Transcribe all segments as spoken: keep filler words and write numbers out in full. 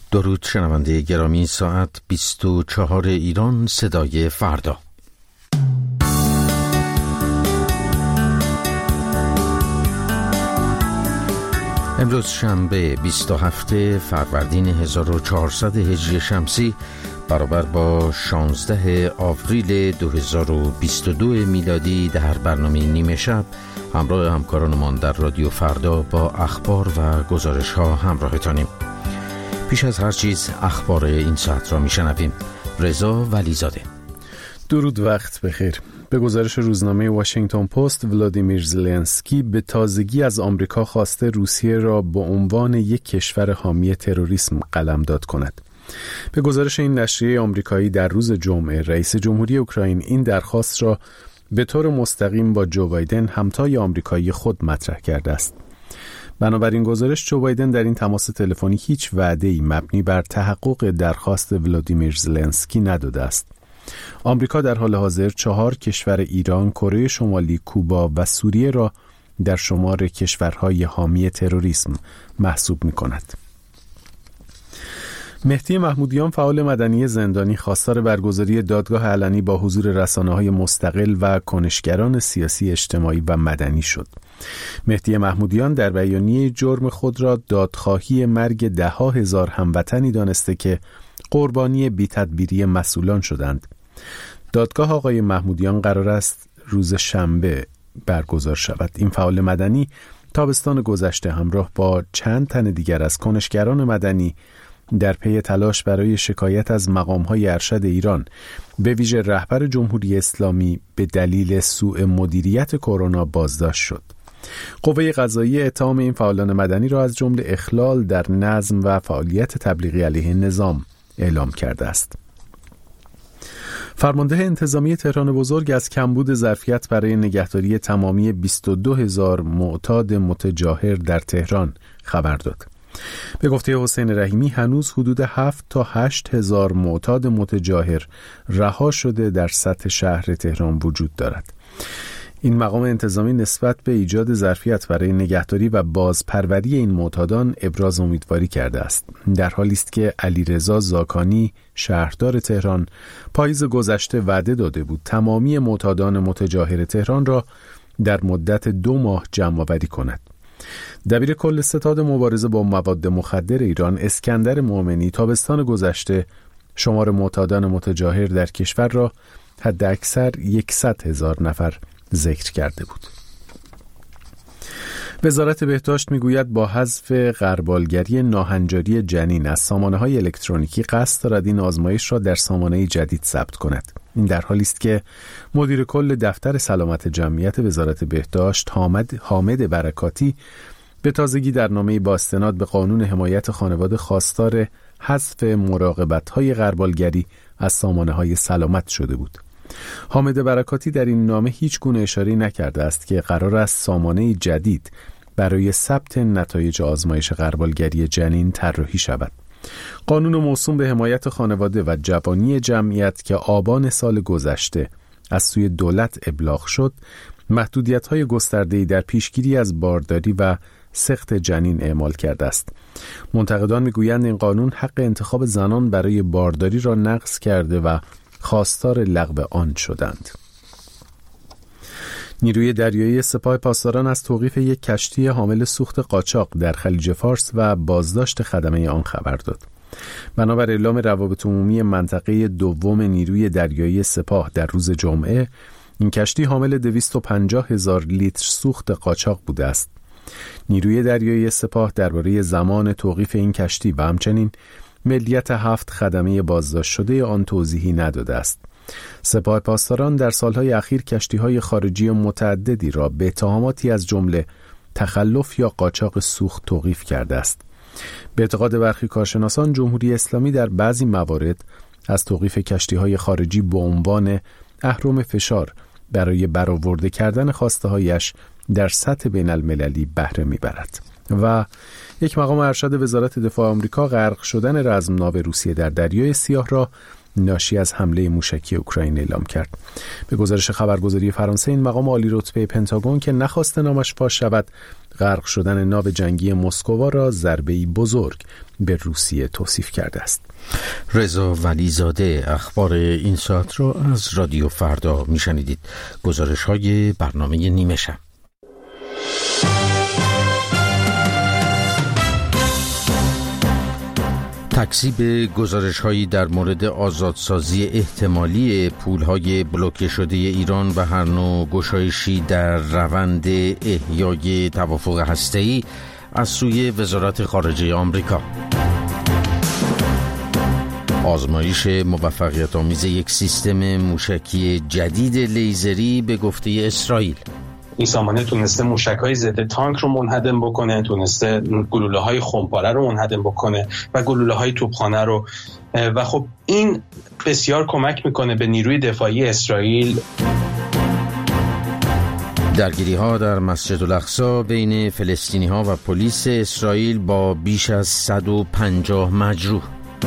درود شنونده گرامی، ساعت بیست و چهار ایران، صدای فردا. امروز شنبه بیست و هفت فروردین هزار و چهارصد هجری شمسی برابر با شانزده آوریل دو هزار و بیست و دو میلادی در برنامه نیمه شب همراه همکارانمان در رادیو فردا با اخبار و گزارش ها همراهتانیم. پیش از هر چیز اخبار این ساعت را میشنویم. رضا ولیزاده. درود، وقت بخیر. به گزارش روزنامه واشنگتن پست، ولادیمیر زلنسکی به تازگی از آمریکا خواسته روسیه را به عنوان یک کشور حامی تروریسم قلمداد کند. به گزارش این نشریه آمریکایی، در روز جمعه رئیس جمهوری اوکراین این درخواست را به طور مستقیم با جو بایدن همتای آمریکایی خود مطرح کرده است. بنابراین گزارش، جو بایدن در این تماس تلفنی هیچ وعده‌ای مبنی بر تحقق درخواست ولادیمیر زلنسکی نداده است. آمریکا در حال حاضر چهار کشور ایران، کره شمالی، کوبا و سوریه را در شمار کشورهای حامی تروریسم محسوب می‌کند. مهدی محمودیان، فعال مدنی زندانی، خواستار برگزاری دادگاه علنی با حضور رسانه‌های مستقل و کنشگران سیاسی، اجتماعی و مدنی شد. مهدی محمودیان در بیانیه جرم خود را دادخواهی مرگ ده‌ها هزار هموطنی دانسته که قربانی بی‌تدبیری مسئولان شدند. دادگاه آقای محمودیان قرار است روز شنبه برگزار شود. این فعال مدنی تابستان گذشته همراه با چند تن دیگر از کنشگران مدنی در پی تلاش برای شکایت از مقام‌های ارشد ایران، به ویژه رهبر جمهوری اسلامی، به دلیل سوء مدیریت کرونا بازداشت شد. قوه قضاییه اتهام این فعالان مدنی را از جمله اخلال در نظم و فعالیت تبلیغی علیه نظام اعلام کرده است. فرمانده انتظامی تهران بزرگ از کمبود ظرفیت برای نگهداری تمامی بیست و دو هزار معتاد متجاهر در تهران خبر داد. به گفته حسین رحیمی، هنوز حدود هفت تا هشت هزار معتاد متجاهر رها شده در سطح شهر تهران وجود دارد. این مقام انتظامی نسبت به ایجاد ظرفیت برای نگهداری و بازپروری این معتادان ابراز امیدواری کرده است، در حالی است که علیرضا زاکانی، شهردار تهران، پاییز گذشته وعده داده بود تمامی معتادان متجاهر تهران را در مدت دو ماه جمع آوری کند. دبیر کل ستاد مبارزه با مواد مخدر ایران، اسکندر مومنی، تابستان گذشته شمار معتادان متجاهر در کشور را حداکثر صد هزار نفر ذکر کرده بود. وزارت بهداشت میگوید با حذف غربالگری ناهنجاری جنین از سامانه‌های الکترونیکی قصد دارد این آزمایش را در سامانه جدید ثبت کند. این در حالی است که مدیر کل دفتر سلامت جمعیت وزارت بهداشت، حامد حامد برکاتی، به تازگی در نامه‌ای با استناد به قانون حمایت خانواده خواستار حذف مراقبت‌های غربالگری از سامانه‌های سلامت شده بود. حامد برکاتی در این نامه هیچ گونه اشاره نکرده است که قرار است سامانه جدید برای ثبت نتایج آزمایش غربالگری جنین طراحی شود. قانون موسوم به حمایت خانواده و جوانی جمعیت که آبان سال گذشته از سوی دولت ابلاغ شد، محدودیت‌های گسترده‌ای در پیشگیری از بارداری و سقط جنین اعمال کرده است. منتقدان میگویند این قانون حق انتخاب زنان برای بارداری را نقض کرده و خواستار لغو آن شدند. نیروی دریایی سپاه پاسداران از توقیف یک کشتی حامل سوخت قاچاق در خلیج فارس و بازداشت خدمه آن خبر داد. بنابر اعلام روابط عمومی منطقه دوم نیروی دریایی سپاه در روز جمعه، این کشتی حامل دویست و پنجاه هزار لیتر سوخت قاچاق بوده است. نیروی دریایی سپاه درباره زمان توقیف این کشتی و همچنین ملیت هفت خدمه بازداشت شده آن توضیحی نداده است. سپاه پاسداران در سالهای اخیر کشتی‌های خارجی متعددی را به اتهاماتی از جمله تخلف یا قاچاق سوخت توقیف کرده است. به اعتقاد برخی کارشناسان، جمهوری اسلامی در بعضی موارد از توقیف کشتی‌های خارجی به عنوان اهرم فشار برای برآورده کردن خواسته‌هایش در سطح بین المللی بهره می‌برد. و یک مقام ارشد وزارت دفاع آمریکا غرق شدن رزمناو روسیه در دریای سیاه را ناشی از حمله موشکی اوکراین اعلام کرد. به گزارش خبرگزاری فرانسه این مقام عالی رتبه پنتاگون که نخواست نامش فاش شود، غرق شدن ناو جنگی مسکوا را ضربه‌ای بزرگ به روسیه توصیف کرده است. رضا ولیزاده اخبار این ساعت را از رادیو فردا میشنیدید. گزارش های برنامه نیمه شب. تکذیب گزارش‌هایی در مورد آزادسازی احتمالی پول‌های بلوکه شده ایران و هر نوع گشایشی در روند احیای توافق هسته‌ای از سوی وزارت خارجه آمریکا. آزمایش موفقیت آمیز یک سیستم موشکی جدید لیزری به گفته اسرائیل. این سامانه تونسته موشک‌های ضد تانک رو منهدم بکنه، تونسته گلوله‌های خمپاره رو منهدم بکنه و گلوله‌های توپخانه رو، و خب این بسیار کمک میکنه به نیروی دفاعی اسرائیل. درگیری‌ها در مسجد الاقصی بین فلسطینی‌ها و پلیس اسرائیل با بیش از صد و پنجاه مجروح.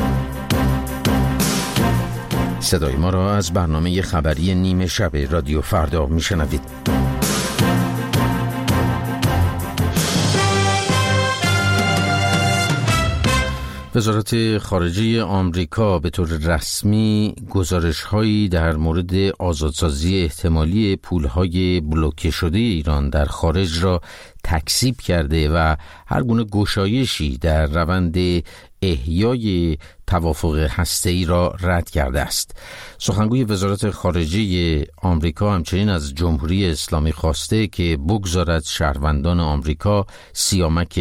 صدای ما را از برنامه خبری نیمه شب رادیو فردا میشنوید. وزارت خارجه آمریکا به طور رسمی گزارش‌هایی در مورد آزادسازی احتمالی پول‌های بلوکه شده ایران در خارج را تکذیب کرده و هر گونه گشایشی در روند احیای توافق هسته‌ای را رد کرده است. سخنگوی وزارت خارجه آمریکا همچنین از جمهوری اسلامی خواسته که بگذارد شهروندان آمریکا سیامک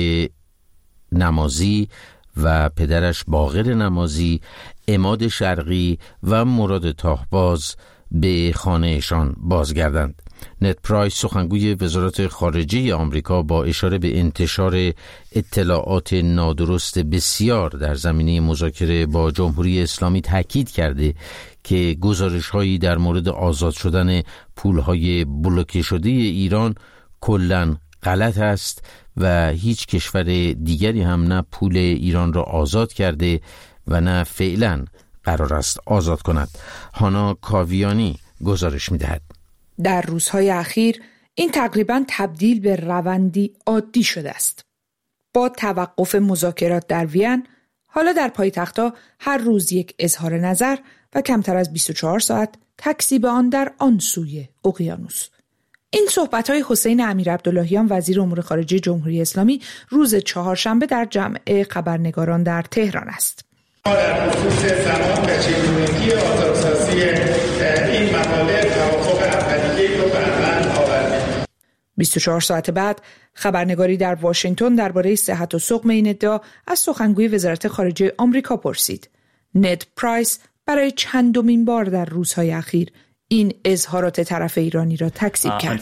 نمازی و پدرش باقر نمازی، عماد شرقی و مراد تاهباز به خانهشان بازگردند. نت پرایس سخنگوی وزارت خارجه آمریکا با اشاره به انتشار اطلاعات نادرست بسیار در زمینه مذاکره با جمهوری اسلامی تاکید کرده که گزارش‌هایی در مورد آزاد شدن پول‌های بلوکه شده ایران کلاً غلط است و هیچ کشور دیگری هم نه پول ایران را آزاد کرده و نه فعلا قرار است آزاد کند. هانا کاویانی گزارش می‌دهد. در روزهای اخیر این تقریباً تبدیل به روندی عادی شده است. با توقف مذاکرات در وین، حالا در پایتخت‌ها هر روز یک اظهار نظر و کمتر از بیست و چهار ساعت تکذیب آن در آن سوی اقیانوس. این صحبت‌های حسین امیرعبداللهیان وزیر امور خارجه جمهوری اسلامی روز چهارشنبه در جمع خبرنگاران در تهران است. در خصوص زمان و چگونگی آزادسازی این مقاله توافق اولیه‌ای رو بر من آوردیم. بیست و چهار ساعت بعد خبرنگاری در واشنگتن درباره صحت و سقم این ادعا از سخنگوی وزارت خارجه آمریکا پرسید. نت پرایس برای چندمین بار در روزهای اخیر این اظهارات طرف ایرانی را تکذیب کرد.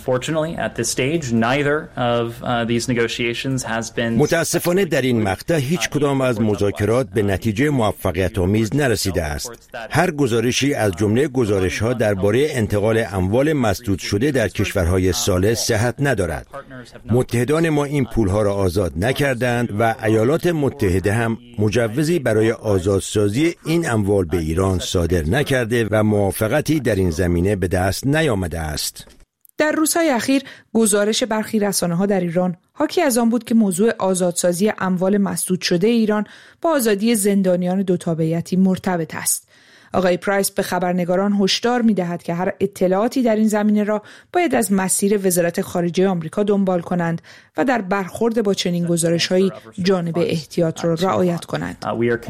متاسفانه در این مقطع هیچ کدام از مذاکرات به نتیجه موفقیت آمیز نرسیده است. هر گزارشی از جمله گزارش‌ها درباره انتقال اموال مسدود شده در کشورهای ثالث صحت ندارد. متحدان ما این پولها را آزاد نکردند و ایالات متحده هم مجوزی برای آزادسازی این اموال به ایران صادر نکرده و موافقتی در این زمینه به دست نیامده است. در روزهای اخیر گزارش برخی رسانه‌ها در ایران حاکی از آن بود که موضوع آزادسازی اموال مسدود شده ایران با آزادی زندانیان دو تابعیتی مرتبط است. آقای پرایس به خبرنگاران هشدار می‌دهد که هر اطلاعاتی در این زمینه را باید از مسیر وزارت خارجه آمریکا دنبال کنند و در برخورد با چنین گزارش‌هایی جانب احتیاط را رعایت کنند.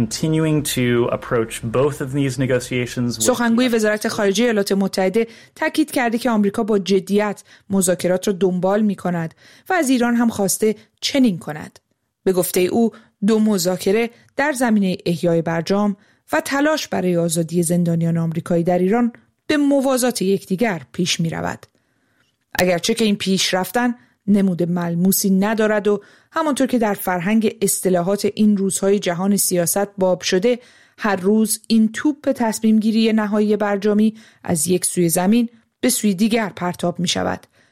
سخنگوی وزارت خارجه ایالات متحده تاکید کرده که آمریکا با جدیت مذاکرات را دنبال می‌کند و از ایران هم خواسته چنین کند. به گفته او دو مذاکره در زمینه احیای برجام و تلاش برای آزادی زندانیان آمریکایی در ایران به موازات یکدیگر پیش می رود. اگرچه که این پیش رفتن نمود ملموسی ندارد و همانطور که در فرهنگ اصطلاحات این روزهای جهان سیاست باب شده، هر روز این توپ تصمیم گیری نهایی برجامی از یک سوی زمین به سوی دیگر پرتاب می شود.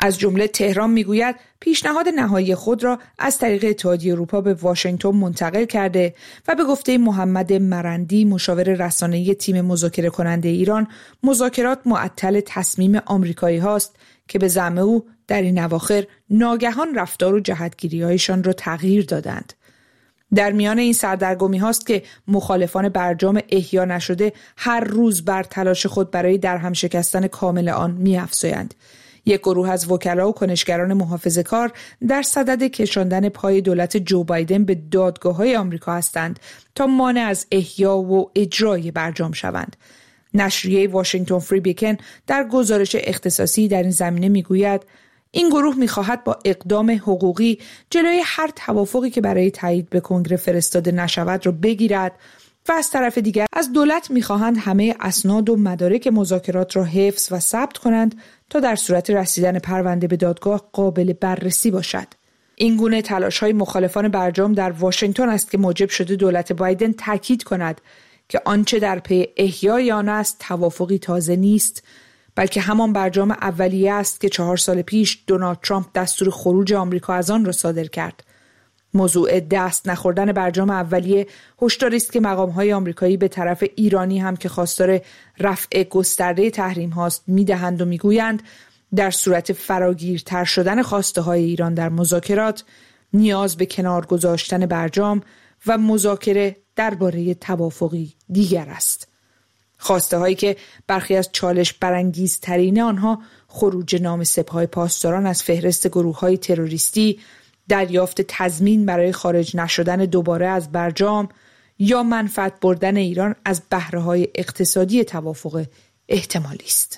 از جمله تهران میگوید پیشنهاد نهایی خود را از طریق اتحادیه اروپا به واشنگتن منتقل کرده و به گفته محمد مرندی مشاور رسانه‌ای تیم مذاکره کننده ایران، مذاکرات معطل تصمیم آمریکایی هاست که به زعم او در این اواخر ناگهان رفتار و جهتگیری‌هایشان را تغییر دادند. در میان این سردرگمی هاست که مخالفان برجام احیا نشده هر روز بر تلاش خود برای درهم شکستن کامل آن می‌افزایند. یک گروه از وکلا و کنشگران محافظه‌کار در صدد کشاندن پای دولت جو بایدن به دادگاه‌های آمریکا هستند تا مانع از احیا و اجرای برجام شوند. نشریه واشنگتن فری بیکن در گزارش اختصاصی در این زمینه میگوید این گروه می‌خواهد با اقدام حقوقی جلوی هر توافقی که برای تایید به کنگره فرستاده نشود را بگیرد و از طرف دیگر از دولت می‌خواهند همه اسناد و مدارک مذاکرات را حفظ و ثبت کنند تا در صورت رسیدن پرونده به دادگاه قابل بررسی باشد. این گونه تلاش‌های مخالفان برجام در واشنگتن است که موجب شده دولت بایدن تاکید کند که آنچه در پی احیای آن است توافقی تازه نیست، بلکه همان برجام اولیه است که چهار سال پیش دونالد ترامپ دستور خروج آمریکا از آن را صادر کرد. موضوع دست نخوردن برجام اولیه هشداری است که مقام‌های آمریکایی به طرف ایرانی هم که خواستار رفع گسترده تحریم هاست می‌دهند و می‌گویند در صورت فراگیرتر شدن خواسته‌های ایران در مذاکرات نیاز به کنار گذاشتن برجام و مذاکره درباره توافقی دیگر است. خواسته هایی که برخی از چالش برانگیزترین آنها خروج نام سپاه پاسداران از فهرست گروه های تروریستی، دریافت تضمین برای خارج نشدن دوباره از برجام یا منفعت بردن ایران از بهره های اقتصادی توافق احتمالی است.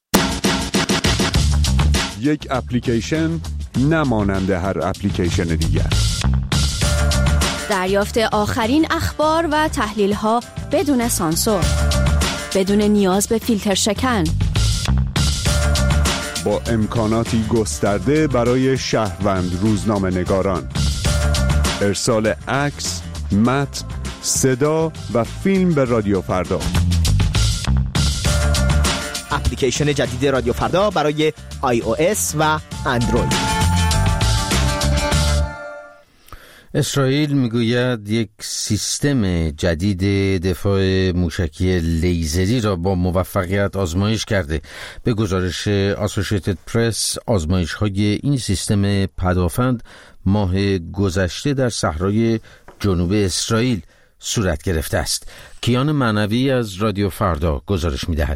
یک اپلیکیشن نمانند هر اپلیکیشن دیگر. دریافت آخرین اخبار و تحلیل‌ها بدون سانسور، بدون نیاز به فیلتر شکن، با امکاناتی گسترده برای شهروند روزنامه نگاران، ارسال عکس، متن، صدا و فیلم به رادیو فردا. اپلیکیشن جدید رادیو فردا برای آی او اس و اندروید. اسرائیل میگوید یک سیستم جدید دفاع موشکی لیزری را با موفقیت آزمایش کرده. به گزارش آسوشیتد پرس، آزمایش‌های این سیستم پدافند ماه گذشته در صحرای جنوب اسرائیل صورت گرفته است. کیان معنوی از رادیو فردا گزارش می‌دهد.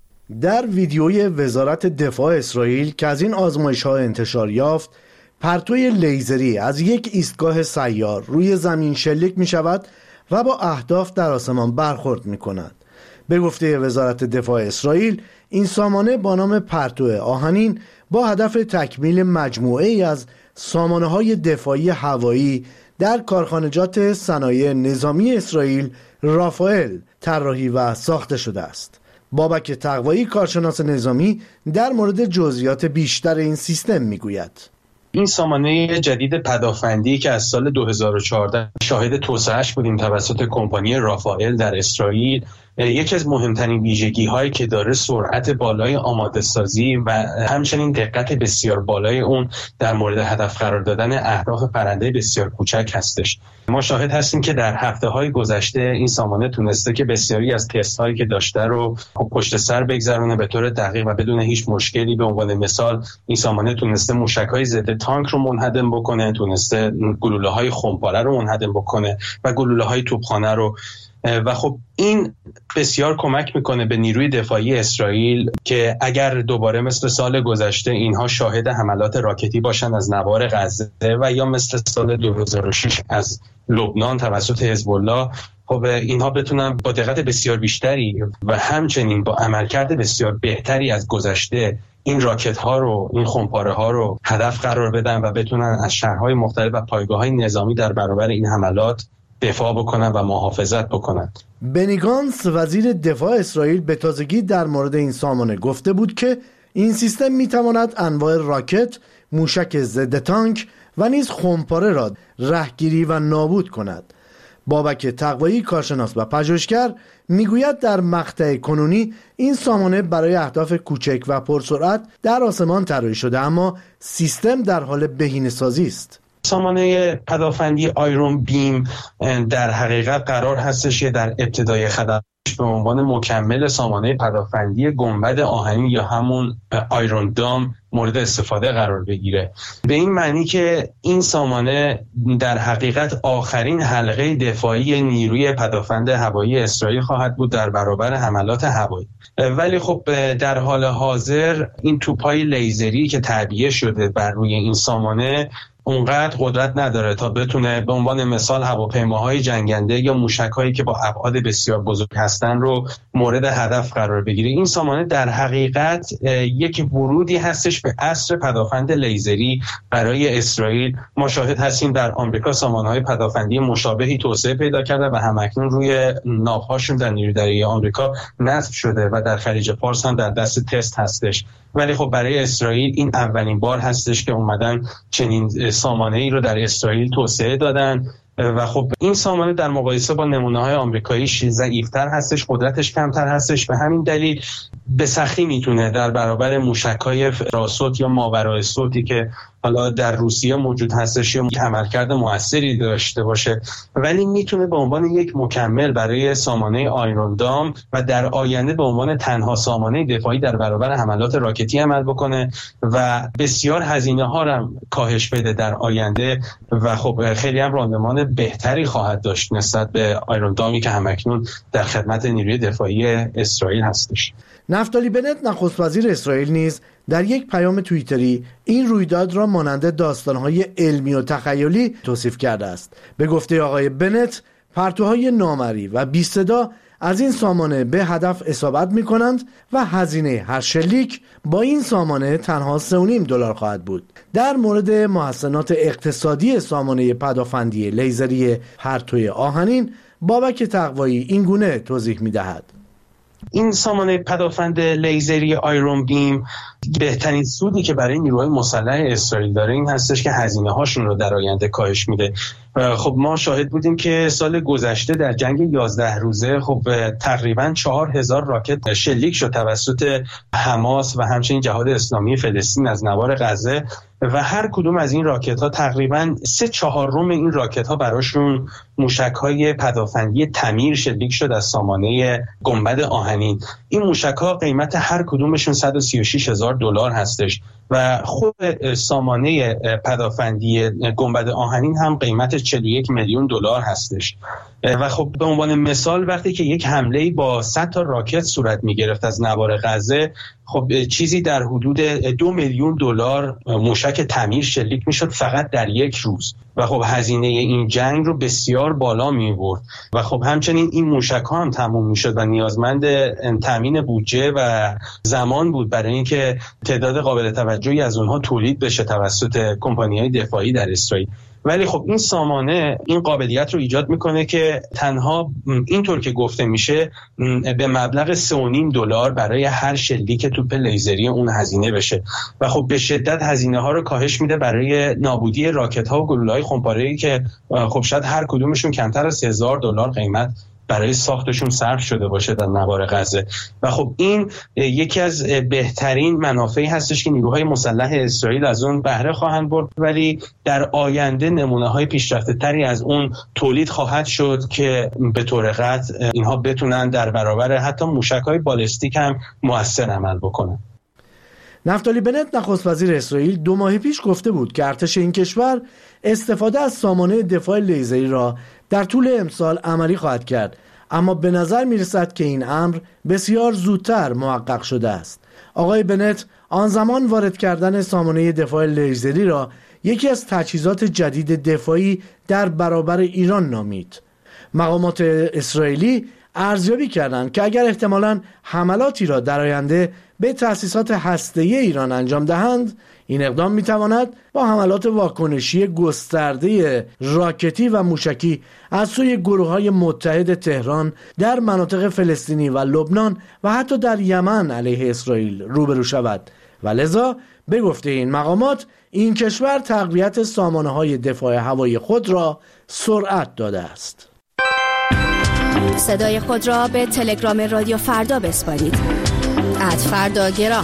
در ویدیوی وزارت دفاع اسرائیل که از این آزمایش‌ها انتشار یافت، پرتوی لیزری از یک ایستگاه سیار روی زمین شلیک می شود و با اهداف در آسمان برخورد می کند. به گفته وزارت دفاع اسرائیل، این سامانه با نام پرتو آهنین با هدف تکمیل مجموعه ای از سامانه های دفاعی هوایی در کارخانجات صنایع نظامی اسرائیل رافائل طراحی و ساخته شده است. بابک تقوایی، کارشناس نظامی، در مورد جزئیات بیشتر این سیستم می گوید. این سامانه جدید پدافندی که از سال دو هزار و چهارده شاهد توسعه‌اش بودیم توسط کمپانی رافائل در اسرائیل، یکی از مهمترین ویژگی هایی که داره سرعت بالای آماده سازی و همچنین دقت بسیار بالای اون در مورد هدف قرار دادن اهداف پرنده بسیار کوچک هستش. ما شاهد هستیم که در هفته های گذشته این سامانه تونسته که بسیاری از تست هایی که داشته رو پشت سر بگذرونه به طور دقیق و بدون هیچ مشکلی. به عنوان مثال این سامانه تونسته موشک های ضد تانک رو منهدم بکنه، تونسته گلوله های خمپاره رو منهدم بکنه و گلوله های توپخانه رو، و خب این بسیار کمک میکنه به نیروی دفاعی اسرائیل که اگر دوباره مثل سال گذشته اینها شاهد حملات راکتی باشن از نوار غزه و یا مثل سال دو هزار و شش از لبنان توسط حزب الله، خب اینها بتونن با دقت بسیار بیشتری و همچنین با عملکرد بسیار بهتری از گذشته این راکت ها رو، این خمپاره ها رو هدف قرار بدن و بتونن از شهرهای مختلف و پایگاه های نظامی در برابر این حملات دفاع بکنن و محافظت بکنن. بنی گانتس وزیر دفاع اسرائیل به تازگی در مورد این سامانه گفته بود که این سیستم میتواند انواع راکت، موشک ضد تانک و نیز خمپاره را رهگیری و نابود کند. بابک تقوایی کارشناس و پژوهشگر میگوید در مقطع کنونی این سامانه برای اهداف کوچک و پرسرعت در آسمان طراحی شده، اما سیستم در حال بهینه‌سازی است. سامانه پدافندی آیرون بیم در حقیقت قرار هستش که در ابتدای خدمات به عنوان مکمل سامانه پدافندی گنبد آهنین یا همون آیرون دام مورد استفاده قرار بگیره. به این معنی که این سامانه در حقیقت آخرین حلقه دفاعی نیروی پدافند هوایی اسرائیل خواهد بود در برابر حملات هوایی. ولی خب در حال حاضر این توپ‌های لیزری که تعبیه شده بر روی این سامانه اونقدر قدرت نداره تا بتونه به عنوان مثال هواپیماهای جنگنده یا موشک‌هایی که با ابعاد بسیار بزرگ هستن رو مورد هدف قرار بگیره. این سامانه در حقیقت یک ورودی هستش به عصر پدافند لیزری برای اسرائیل. ما شاهد هستیم در آمریکا سامانه‌های پدافندی مشابهی توسعه پیدا کرده و همکنون روی ناوهاشون در نیروی دریایی آمریکا نصب شده و در خلیج فارس هم در دست تست هستش. ولی خب برای اسرائیل این اولین بار هستش که اومدن چنین سامانه‌ای رو در اسرائیل توسعه دادن و خب این سامانه در مقایسه با نمونه‌های آمریکایی ضعیف‌تر هستش، قدرتش کمتر هستش. به همین دلیل به سختی میتونه در برابر موشک‌های راسوت یا ماورای صوتی که حالا در روسیه موجود هستش یا عملکرد موثری داشته باشه، ولی میتونه به عنوان یک مکمل برای سامانه آیرون دام و در آینده به عنوان تنها سامانه دفاعی در برابر حملات راکتی عمل بکنه و بسیار هزینه ها را کاهش بده در آینده و خب خیلی هم راندمان بهتری خواهد داشت نسبت به آیرون دامی که همکنون در خدمت نیروی دفاعی اسرائیل هستش. نفتالی بنت نخست وزیر اسرائیل نیز در یک پیام توییتری این رویداد را مانند داستان‌های علمی و تخیلی توصیف کرده است. به گفته آقای بنت، پرتوهای نامری و بی صدا از این سامانه به هدف اصابت می‌کنند و هزینه هر شلیک با این سامانه تنها سه و نیم دلار خواهد بود. در مورد محسنات اقتصادی سامانه پدافندی لیزری پرتوی آهنین، بابک تقوایی این گونه توضیح می‌دهد. این سامانه پدافند لیزری آیرون بیم بهترین سودی که برای نیروهای مسلح اسرائیل داره این هستش که هزینه هاشون رو در آینده کاهش میده. خب ما شاهد بودیم که سال گذشته در جنگ یازده روزه خب تقریبا چهار هزار راکت شلیک شد توسط حماس و همچنین جهاد اسلامی فلسطین از نوار غزه و هر کدوم از این راکت ها تقریبا سه چهارم این راکت ها براشون موشک های پدافندی تمیر شلیک شد از سامانه گنبد آهنین. این موشک ها قیمت هر کدومشون صد و سی و شش هزار دلار هستش و خود سامانه پدافندی گنبد آهنین هم قیمت چهل و یک میلیون دلار هستش و خب به عنوان مثال وقتی که یک حمله با صد تا راکت صورت می گرفت از نوار غزه، خب چیزی در حدود دو میلیون دلار موشک تعمیر شلیک می شد فقط در یک روز و خب هزینه این جنگ رو بسیار بالا می برد و خب همچنین این موشک ها هم تموم می شد و نیازمند تامین بودجه و زمان بود برای اینکه تعداد قابل توجهی از اونها تولید بشه توسط کمپانی‌های دفاعی در اسرائیل. ولی خب این سامانه این قابلیت رو ایجاد میکنه که تنها اینطور که گفته میشه به مبلغ سه و نیم دلار برای هر شلیک توپ لیزری اون هزینه بشه و خب به شدت هزینه ها رو کاهش میده برای نابودی راکت ها و گلوله‌های خمپاره‌ای که خب شاید هر کدومشون کمتر از هزار دلار قیمت برای ساختشون صرف شده باشه در نوار غزه و خب این یکی از بهترین منافعی هستش که نیروهای مسلح اسرائیل از اون بهره خواهند برد، ولی در آینده نمونه‌های پیشرفته تری از اون تولید خواهد شد که به طور قطع اینها بتونن در برابر حتی موشک‌های بالستیک هم مؤثر عمل بکنن. نفتالی بنت نخست وزیر اسرائیل دو ماه پیش گفته بود که ارتش این کشور استفاده از سامانه دفاع لیزری را در طول امسال عملی خواهد کرد، اما به نظر می رسد که این امر بسیار زودتر محقق شده است. آقای بنت آن زمان وارد کردن سامانه دفاع لیزری را یکی از تجهیزات جدید دفاعی در برابر ایران نامید. مقامات اسرائیلی ارزیابی کردند که اگر احتمالاً حملاتی را در آینده به تأسیسات هسته‌ای ایران انجام دهند، این اقدام میتواند با حملات واکنشی گسترده راکتی و موشکی از سوی گروه‌های متحد تهران در مناطق فلسطینی و لبنان و حتی در یمن علیه اسرائیل روبرو شود و لذا به گفته این مقامات این کشور تقویت سامانه‌های دفاع هوایی خود را سرعت داده است. صدای خود را به تلگرام رادیو فردا بسپارید. ات فردا گرام.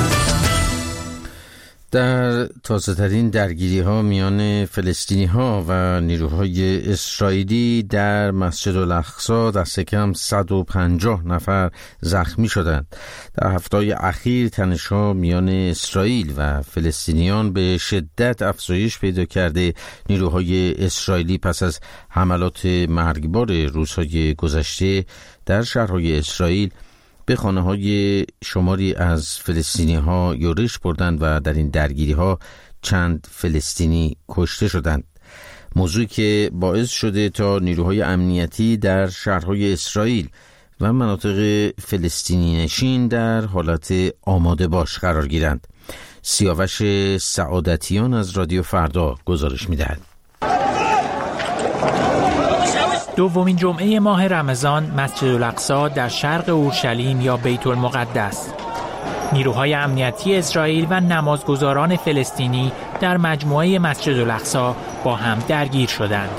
در تازه‌ترین درگیری ها میان فلسطینی ها و نیروهای اسرائیلی در مسجد الاقصی دست کم صد و پنجاه نفر زخمی شدند. در هفته‌های اخیر تنش‌ها میان اسرائیل و فلسطینیان به شدت افزایش پیدا کرده. نیروهای اسرائیلی پس از حملات مرگبار روزهای گذشته در شهرهای اسرائیل به خانه های شماری از فلسطینی ها یورش بردند و در این درگیری ها چند فلسطینی کشته شدند. موضوعی که باعث شده تا نیروهای امنیتی در شهرهای اسرائیل و مناطق فلسطینی نشین در حالت آماده باش قرار گیرند. سیاوش سعادتیان از رادیو فردا گزارش می‌دهد. دومین جمعه ماه رمضان مسجد الاقصی در شرق اورشلیم یا بیت المقدس. نیروهای امنیتی اسرائیل و نمازگزاران فلسطینی در مجموعه مسجد الاقصی با هم درگیر شدند.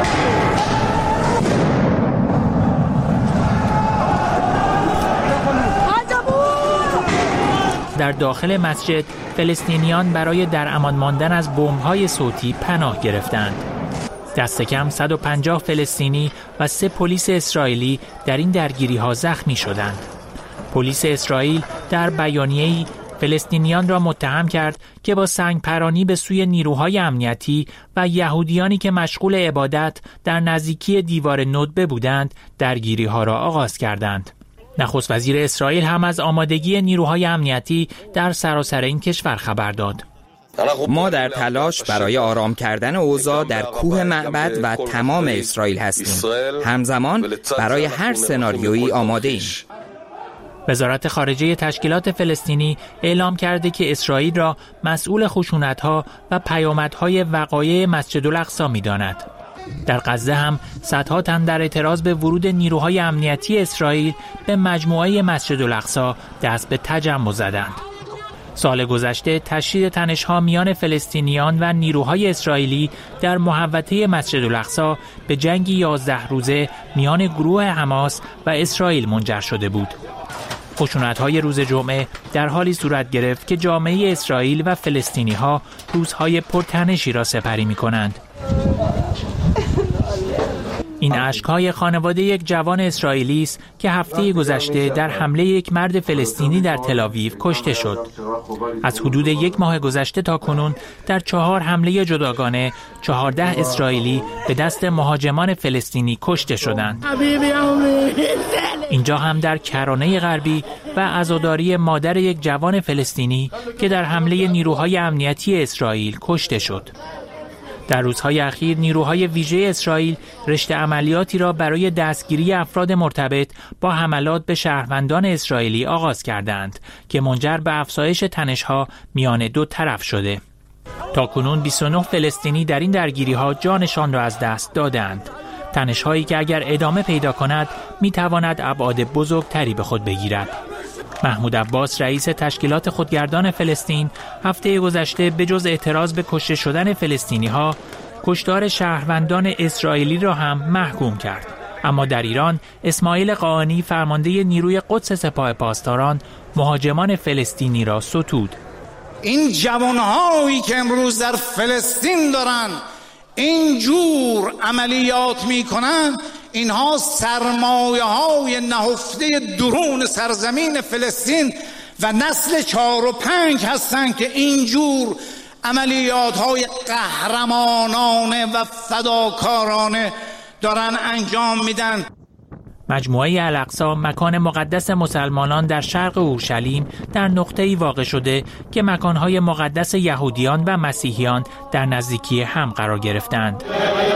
در داخل مسجد فلسطینیان برای در امان ماندن از بمب‌های صوتی پناه گرفتند. دست کم صد و پنجاه فلسطینی و سه پلیس اسرائیلی در این درگیری‌ها زخمی شدند. پلیس اسرائیل در بیانیه‌ای فلسطینیان را متهم کرد که با سنگپرانی به سوی نیروهای امنیتی و یهودیانی که مشغول عبادت در نزدیکی دیوار ندبه بودند درگیری‌ها را آغاز کردند. نخست وزیر اسرائیل هم از آمادگی نیروهای امنیتی در سراسر این کشور خبر داد. ما در تلاش برای آرام کردن اوضاع در کوه معبد و تمام اسرائیل هستیم. همزمان برای هر سناریویی آماده ایم. وزارت خارجه تشکیلات فلسطینی اعلام کرده که اسرائیل را مسئول خشونت‌ها و پیامدهای وقایع مسجد الاقصی می‌داند. در غزه هم صدها تن در اعتراض به ورود نیروهای امنیتی اسرائیل به مجموعه مسجد الاقصی دست به تجمع زدند. سال گذشته تشدید تنش‌ها میان فلسطینیان و نیروهای اسرائیلی در محوطه مسجد الاقصی به جنگی یازده روزه میان گروه حماس و اسرائیل منجر شده بود. خشونت‌های روز جمعه در حالی صورت گرفت که جامعه اسرائیل و فلسطینی‌ها روزهای پرتنشی را سپری می‌کنند. این اشک‌های خانواده یک جوان اسرائیلی است که هفته گذشته در حمله یک مرد فلسطینی در تل‌آویو کشته شد. از حدود یک ماه گذشته تا کنون در چهار حمله جداگانه چهارده اسرائیلی به دست مهاجمان فلسطینی کشته شدند. اینجا هم در کرانه غربی و عزاداری مادر یک جوان فلسطینی که در حمله نیروهای امنیتی اسرائیل کشته شد. در روزهای اخیر نیروهای ویژه اسرائیل رشته عملیاتی را برای دستگیری افراد مرتبط با حملات به شهروندان اسرائیلی آغاز کردند که منجر به افزایش تنش‌ها میان دو طرف شده. تاکنون بیست و نه فلسطینی در این درگیری‌ها جانشان را از دست دادند. تنش‌هایی که اگر ادامه پیدا کند می‌تواند ابعاد بزرگتری به خود بگیرد. محمود عباس رئیس تشکیلات خودگردان فلسطین هفته گذشته به جز اعتراض به کشته شدن فلسطینی‌ها کشتار شهروندان اسرائیلی را هم محکوم کرد. اما در ایران اسماعیل قاآنی فرمانده نیروی قدس سپاه پاسداران مهاجمان فلسطینی را ستود. این جوانهایی که امروز در فلسطین دارن این جور عملیات میکنن، اینها سرمایه های نهفته درون سرزمین فلسطین و نسل چهار و پنج هستند که اینجور عملیات های قهرمانانه و فداکارانه دارن انجام میدن. مجموعه الاقصی مکان مقدس مسلمانان در شرق اورشلیم در نقطه‌ای واقع شده که مکانهای مقدس یهودیان و مسیحیان در نزدیکی هم قرار گرفتند.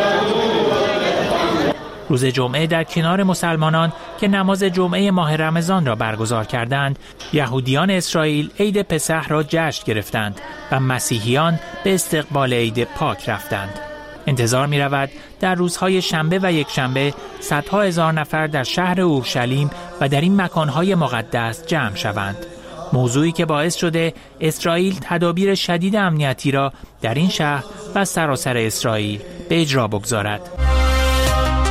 روز جمعه در کنار مسلمانان که نماز جمعه ماه رمضان را برگزار کردند، یهودیان اسرائیل عید پسح را جشن گرفتند و مسیحیان به استقبال عید پاک رفتند. انتظار می رود در روزهای شنبه و یک شنبه صدها هزار نفر در شهر اورشلیم و در این مکانهای مقدس جمع شوند. موضوعی که باعث شده اسرائیل تدابیر شدید امنیتی را در این شهر و سراسر اسرائیل به اجرا بگذارد.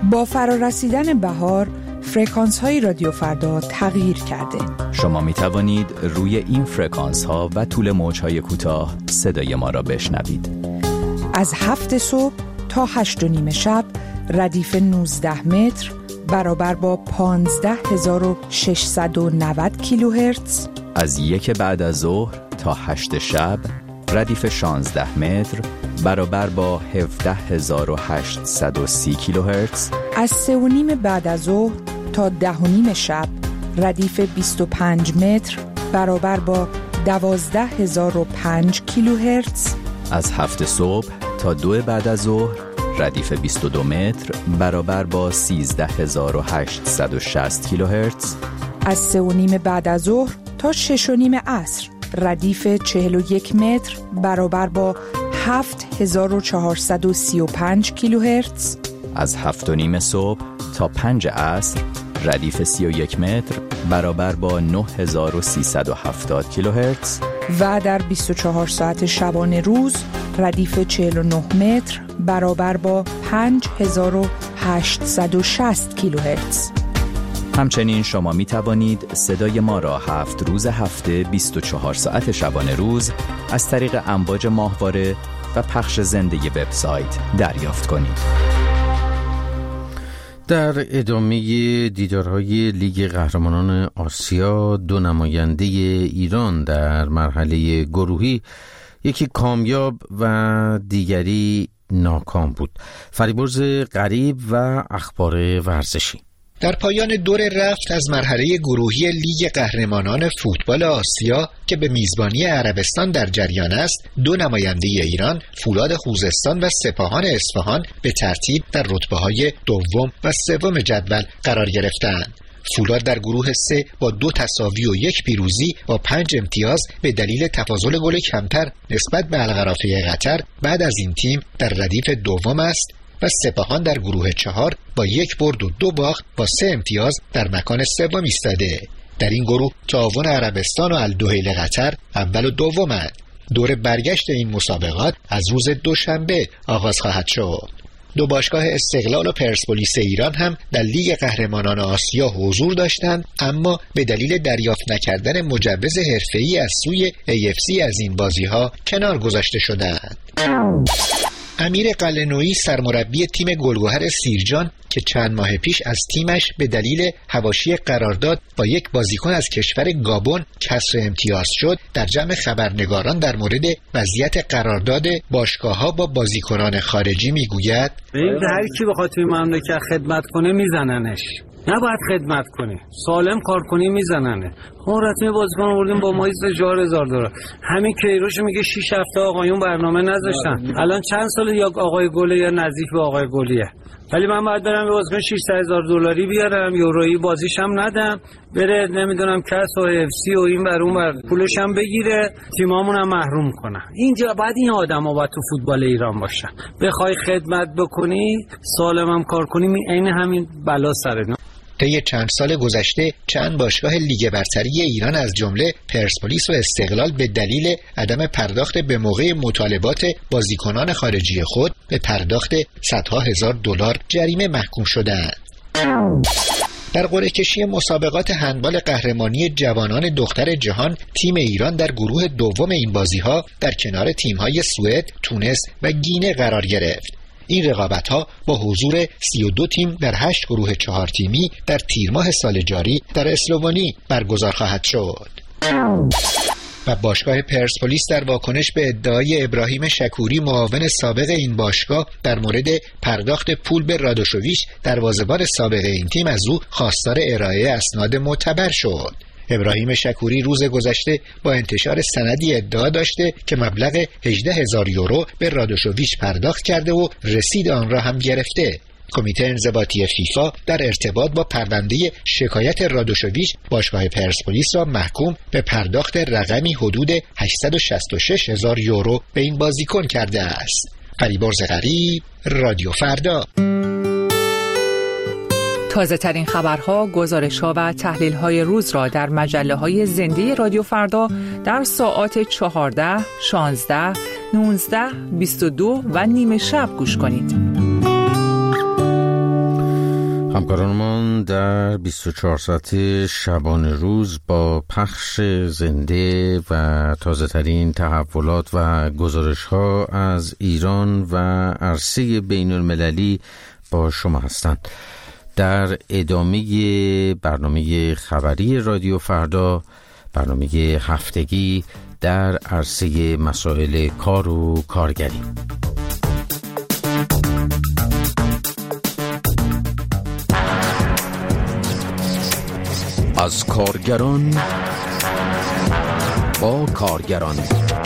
با فرارسیدن بهار فرکانس های رادیو فردا تغییر کرده. شما می توانید روی این فرکانس ها و طول موج های کوتاه صدای ما را بشنوید. از هفت صبح تا هشت و نیم شب ردیف نوزده متر برابر با پانزده هزار و ششصد و نود کیلوهرتز. از یک بعد از ظهر تا هشت شب ردیف شانزده متر برابر با هفده هزار و هشتصد و سی کیلوهرتز. از سه و نیم بعد از ظهر تا ده و نیم شب ردیف بیست و پنج متر برابر با دوازده هزار و پنج کیلوهرتز. از هفت صبح تا دو بعد از ظهر ردیف بیست و دو متر برابر با سیزده هزار و هشتصد و شصت کیلوهرتز. از سه و نیم بعد از ظهر تا شش و نیم عصر ردیف چهل و یک متر برابر با هفت هزار و چهارصد و سی و پنج کیلوهرتز. از هفت و نیم صبح تا پنج عصر ردیف سی و یک متر برابر با نه هزار و سیصد و هفتاد کیلوهرتز. و در بیست و چهار ساعت شبانه روز ردیف چهل و نه متر برابر با پنج هزار و هشتصد و شصت کیلوهرتز. همچنین شما می توانید صدای ما را هفت روز هفته بیست و چهار ساعت شبانه روز از طریق امواج ماهواره و پخش زنده وبسایت دریافت کنید. در ادامه دیدارهای لیگ قهرمانان آسیا، دو نماینده ایران در مرحله گروهی، یکی کامیاب و دیگری ناکام بود. فریبرز غریب و اخبار ورزشی. در پایان دور رفت از مرحله گروهی لیگ قهرمانان فوتبال آسیا که به میزبانی عربستان در جریان است، دو نماینده ایران، فولاد خوزستان و سپاهان اصفهان، به ترتیب در رتبه‌های دوم و سوم جدول قرار گرفتند. فولاد در گروه سه با دو تساوی و یک پیروزی با پنج امتیاز به دلیل تفاضل گل کمتر نسبت به القرافه قطر بعد از این تیم در ردیف دوم است و سپاهان در گروه چهار با یک برد و دو باخت با سه امتیاز در مکان سوم ایستاده. در این گروه تعاون عربستان و الدحیل قطر اول و دومند. دور برگشت این مسابقات از روز دوشنبه آغاز خواهد شد. دو باشگاه استقلال و پرسپولیس ایران هم در لیگ قهرمانان آسیا حضور داشتند، اما به دلیل دریافت نکردن مجوز حرفه‌ای از سوی ای اف سی از این بازی‌ها کنار گذاشته شدند. امیر قلعه‌نویی سرمربی تیم گلگهر سیرجان که چند ماه پیش از تیمش به دلیل حواشی قرارداد با یک بازیکن از کشور گابون کسر امتیاز شد، در جمع خبرنگاران در مورد وضعیت قرارداد باشگاه‌ها با بازیکنان خارجی میگوید: اینکه هر کی بخواد توی مملکت خدمت کنه میزننش، نباید خدمت کنی، سالم کار کنی میزننه. ما رسمی بازیکن آوردیم با مایز چهار هزار دلار. همین کیروش میگه شش هفته آقایون برنامه نذاشتن. الان چند سال یا آقای گله یا نزدیک به آقای گلیه. ولی من باید برم به بازیکن ششصد هزار دلاری بیارم، یورویی بازیش هم ندم، بره نمیدونم کس و اف سی و این بر اون بر پولش هم بگیره، تیمامون هم محروم کنه. اینجا بعد این آدما باید تو فوتبال ایران باشن. بخوای خدمت بکنی، سالم هم کار کنی، عین همین بلا سرنا. طی چند سال گذشته چند باشگاه لیگ برتری ایران از جمله پرسپولیس و استقلال به دلیل عدم پرداخت به موقع مطالبات بازیکنان خارجی خود به پرداخت صدها هزار دلار جریمه محکوم شدند. در قرعه کشی مسابقات هندبال قهرمانی جوانان دختر جهان، تیم ایران در گروه دوم این بازی‌ها در کنار تیم‌های سوئد، تونس و گینه قرار گرفت. این رقابت‌ها با حضور سی و دو تیم در هشت گروه چهار تیمی در تیر ماه سال جاری در اسلوونی برگزار خواهد شد. و باشگاه پرسپولیس در واکنش به ادعای ابراهیم شکوری معاون سابق این باشگاه در مورد پرداخت پول به رادوشوویچ دروازه‌بان سابق این تیم از او خواستار ارائه اسناد معتبر شد. ابراهیم شکوری روز گذشته با انتشار سندی ادعا داشته که مبلغ هجده هزار یورو به رادوشوویچ پرداخت کرده و رسید آن را هم گرفته. کمیته انضباطی فیفا در ارتباط با پرونده شکایت رادوشوویچ باشگاه پرسپولیس را محکوم به پرداخت رقمی حدود هشتصد و شصت و شش هزار یورو به این بازیکن کرده است. فریبرز غریب، رادیو فردا. تازه ترین خبرها، گزارش‌ها و تحلیل‌های روز را در مجله‌های زنده رادیو فردا در ساعات چهارده، شانزده، نوزده، بیست و دو و نیمه شب گوش کنید. همکارانمان در بیست و چهار ساعت شبانه روز با پخش زنده و تازه ترین تحولات و گزارش ها از ایران و عرصه بین المللی با شما هستند. در ادامه برنامه خبری رادیو فردا، برنامه هفتگی در عرصه مسائل کار و کارگری. از کارگران با کارگران،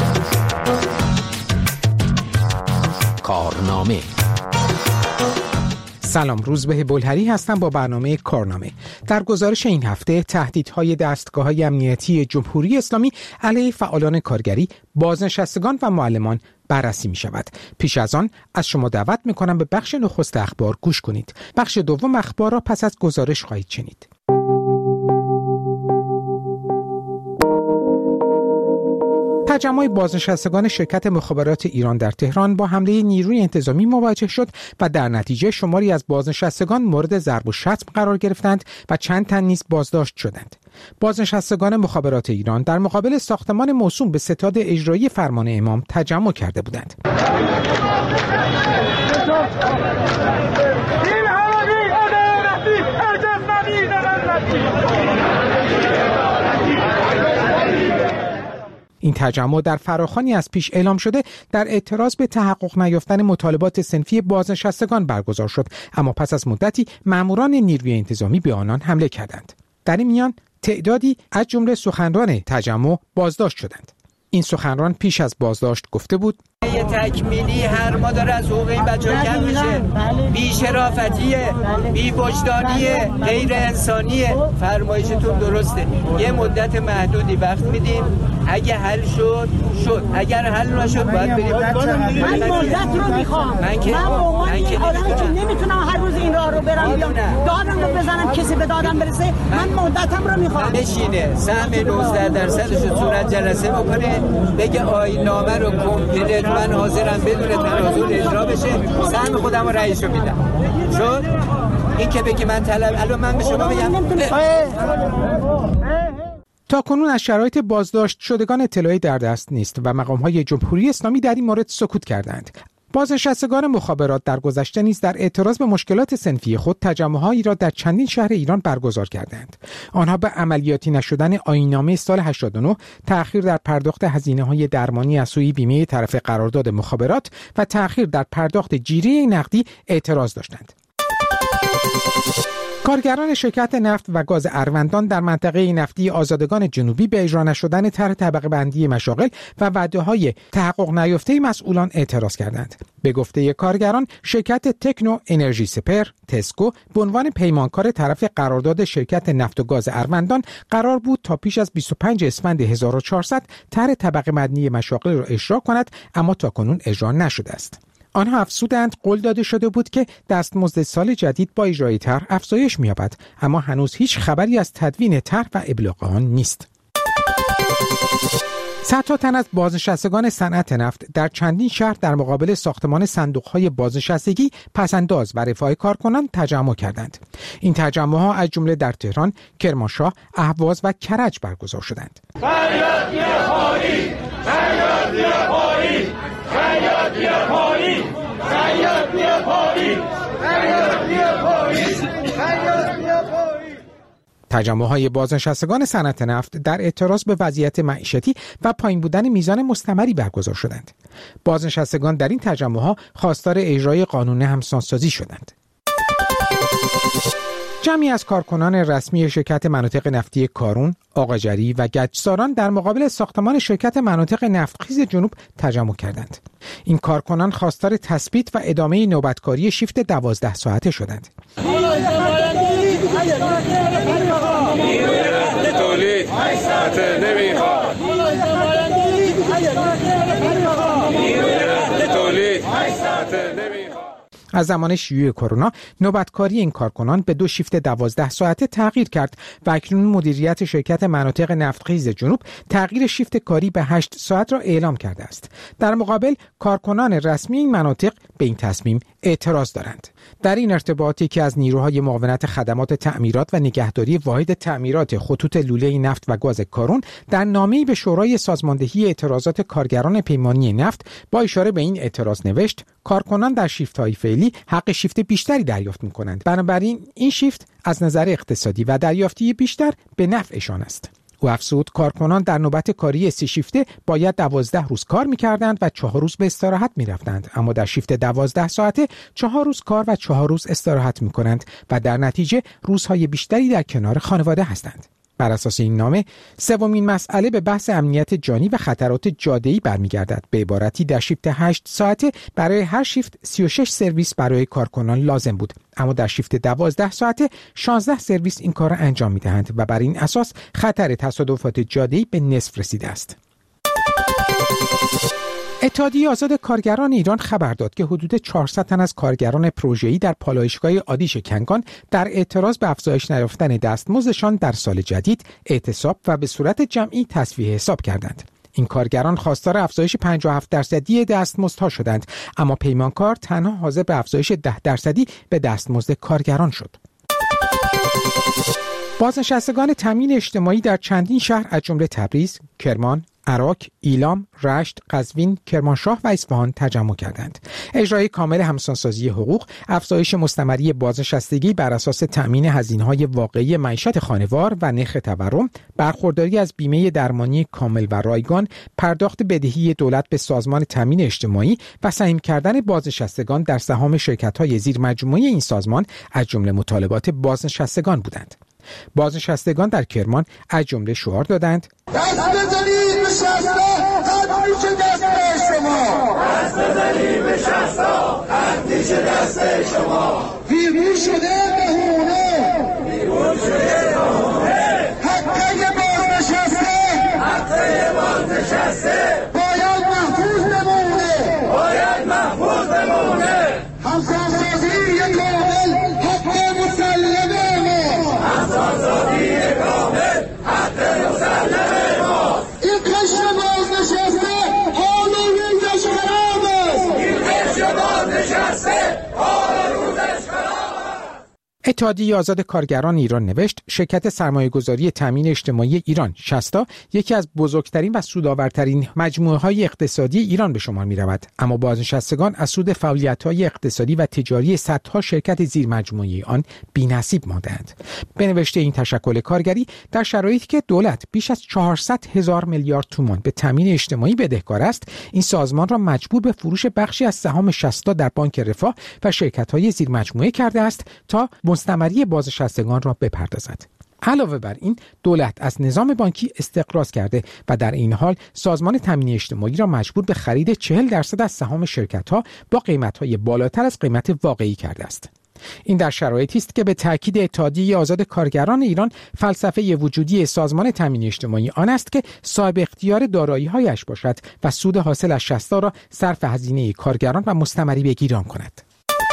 کارنامه. سلام، روزبه بلهری هستم با برنامه کارنامه. در گزارش این هفته تهدیدهای دستگاه‌های امنیتی جمهوری اسلامی علیه فعالان کارگری، بازنشستگان و معلمان بررسی می شود. پیش از آن از شما دعوت می کنم به بخش نخست اخبار گوش کنید. بخش دوم اخبار را پس از گزارش خواهید شنید. تجمع بازنشستگان شرکت مخابرات ایران در تهران با حمله نیروی انتظامی مواجه شد و در نتیجه شماری از بازنشستگان مورد ضرب و شتم قرار گرفتند و چند تن نیز بازداشت شدند. بازنشستگان مخابرات ایران در مقابل ساختمان موسوم به ستاد اجرایی فرمان امام تجمع کرده بودند. این تجمع در فراخوانی از پیش اعلام شده در اعتراض به تحقق نیافتن مطالبات صنفی بازنشستگان برگزار شد، اما پس از مدتی ماموران نیروی انتظامی به آنان حمله کردند. در این میان تعدادی از جمله سخنران تجمع بازداشت شدند. این سخنران پیش از بازداشت گفته بود: یه تکمیلی هر ما داره از حقوق این بچه‌ها کم میشه، بی شرافتیه، بی وجدانیه، غیر انسانیه. فرمایشتون درسته، یه مدت محدودی وقت میدیم، اگه حل شد شد، اگر حل نشد باید بریم. من مدت رو میخوام، من که من که آدمی که نمیتونم هر روز این راه رو برم بیام دادم رو بزنم کسی به دادم برسه. من مدتم رو میخوام. بشینه سهم نوزده درصدش رو صورت جلسه بکنه، بگه آیین‌نامه رو کامپلیت من حاضرم بدون تنازل اجرا بشه، سهم خودم رو رئیس رو میدم. شد این که بگی من طلب الان من به شما بگم. تا کنون از شرایط بازداشت شدگان اطلاعی در دست نیست و مقام‌های جمهوری اسلامی در این مورد سکوت کردند. بازنشستگان مخابرات در گذشته نیز در اعتراض به مشکلات صنفی خود تجمع‌هایی را در چندین شهر ایران برگزار کردند. آنها به عملیاتی نشدن آیین‌نامه سال هشتاد و نه، تأخیر در پرداخت هزینه‌های درمانی از سوی بیمه طرف قرارداد مخابرات و تأخیر در پرداخت جیره نقدی اعتراض داشتند. کارگران شرکت نفت و گاز اروندان در منطقه نفتی آزادگان جنوبی به اجرا نشدن طرح طبقه بندی مشاغل و وعده‌های تحقق نیافته مسئولان اعتراض کردند. به گفته کارگران، شرکت تکنو انرژی سپر تسکو به عنوان پیمانکار طرف قرارداد شرکت نفت و گاز اروندان قرار بود تا پیش از بیست و پنجم اسفند هزار و چهارصد طرح طبقه بندی مشاغل را اجرا کند، اما تاکنون اجرا نشده است. آنها افزودند قول داده شده بود که دستمزد سال جدید با اجرای طرح افزایش می‌یابد، اما هنوز هیچ خبری از تدوین طرح و ابلاغ آن نیست. صدها تن از بازنشستگان صنعت نفت در چندین شهر در مقابل ساختمان صندوق‌های بازنشستگی پس‌انداز و رفاه کارکنان تجمع کردند. این تجمع‌ها از جمله در تهران، کرمانشاه، اهواز و کرج برگزار شدند. فریاد بیا پایین! فریاد بیا پایین! فریاد بیا پایین! فریاد بیا پایین! فریاد بیا پایین! فریاد بیا پایین! تجمع‌های بازنشستگان صنعت نفت در اعتراض به وضعیت معیشتی و پایین بودن میزان مستمری برگزار شدند. بازنشستگان در این تجمع‌ها خواستار اجرای قانون همسانسازی شدند. جمعی از کارکنان رسمی شرکت مناطق نفتی کارون، آقاجری و گچساران در مقابل ساختمان شرکت مناطق نفتخیز جنوب تجمع کردند. این کارکنان خواستار تثبیت و ادامه نوبتکاری شیفت دوازده ساعته شدند. تولید نمیخواد. از زمان شیوع کرونا نوبتکاری این کارکنان به دو شیفت دوازده ساعته تغییر کرد و اکنون مدیریت شرکت مناطق نفتخیز جنوب تغییر شیفت کاری به هشت ساعت را اعلام کرده است. در مقابل کارکنان رسمی این مناطق به این تصمیم اعتراض دارند. در این ارتباطی که از نیروهای معاونت خدمات تعمیرات و نگهداری واحد تعمیرات خطوط لوله نفت و گاز کارون در نامه‌ای به شورای سازماندهی اعتراضات کارگران پیمانی نفت با اشاره به این اعتراض نوشت: کارکنان در شیفت‌های فعلی حق شیفت بیشتری دریافت می‌کنند. بنابراین این شیفت از نظر اقتصادی و دریافتی بیشتر به نفعشان است. او افزود کارکنان در نوبت کاری سه شیفته باید دوازده روز کار می‌کردند و چهار روز به استراحت می‌رفتند، اما در شیفت دوازده ساعته چهار روز کار و چهار روز استراحت می‌کنند و در نتیجه روزهای بیشتری در کنار خانواده هستند. بر اساس این نامه سومین مسئله به بحث امنیت جانی و خطرات جاده‌ای برمیگردد. به عبارتی در شیفت هشت ساعته برای هر شیفت سی و شش سرویس برای کارکنان لازم بود، اما در شیفت دوازده ساعته شانزده سرویس این کار را انجام می‌دهند و بر این اساس خطر تصادفات جاده‌ای به نصف رسیده است. اتحادیه آزاد کارگران ایران خبر داد که حدود چهارصد تن از کارگران پروژه‌ای در پالایشگاه آدیش کنگان در اعتراض به افزایش نیافتن دستمزدشان در سال جدید اعتصاب و به صورت جمعی تصفیه حساب کردند. این کارگران خواستار افزایش پنجاه و هفت درصدی دستمزدها شدند، اما پیمانکار تنها حاضر به افزایش ده درصدی به دستمزد کارگران شد. بازنشستگان تامین اجتماعی در چندین شهر از جمله تبریز، کرمان، عراق، ایلام، رشت، قزوین، کرمانشاه و اصفهان تجمع کردند. اجرای کامل همسانسازی حقوق، افزایش مستمری بازنشستگی بر اساس تأمین هزینه‌های واقعی معیشت خانوار و نرخ تورم، برخورداری از بیمه درمانی کامل و رایگان، پرداخت بدهی دولت به سازمان تأمین اجتماعی و سهم کردن بازنشستگان در سهام شرکت‌های زیر مجموعه این سازمان از جمله مطالبات بازنشستگان بودند. بازنشستگان در کرمان از جمله شعار دادند: دست بزنید به شستا قد میشه دست شما، دست بزنید به شستا قد میشه دست شما، بیرون شده بهونه، بیرون شده بهونه، حقه بازنشسته، حقه بازنشسته باید محفوظ بمونه، باید محفوظ بمونه، همسانسازی کامل حق مسلمه ما، همسانسازی کامل حق مسلمه ما. این قشر بازنشسته حال روزش خراب است، این قشر بازنشسته حال روزش خراب است. اتحادیه آزاد کارگران ایران نوشت: شرکت سرمایه‌گذاری تامین اجتماعی ایران شصتا یکی از بزرگترین و سودآورترین مجموعه‌های اقتصادی ایران به شمار می‌رود، اما بازنشستگان از سود فعالیت‌های اقتصادی و تجاری صدها شرکت زیر مجموعه آن بی‌نصیب ماندند. به نوشته این تشکل کارگری در شرایطی که دولت بیش از چهارصد هزار میلیارد تومان به تامین اجتماعی بدهکار است، این سازمان را مجبور به فروش بخشی از سهام شصتا در بانک رفاه و شرکت‌های زیر مجموعه کرده است تا مستمری بازنشستگان را بپردازد. علاوه بر این دولت از نظام بانکی استقراض کرده و در این حال سازمان تامین اجتماعی را مجبور به خرید چهل درصد از سهام شرکت‌ها با قیمت‌های بالاتر از قیمت واقعی کرده است. این در شرایطی است که به تاکید اتحادیه آزاد کارگران ایران فلسفه وجودی سازمان تامین اجتماعی آن است که صاحب اختیار دارایی‌هایش باشد و سود حاصل از شصتا را صرف هزینه کارگران و مستمری بگیران کند.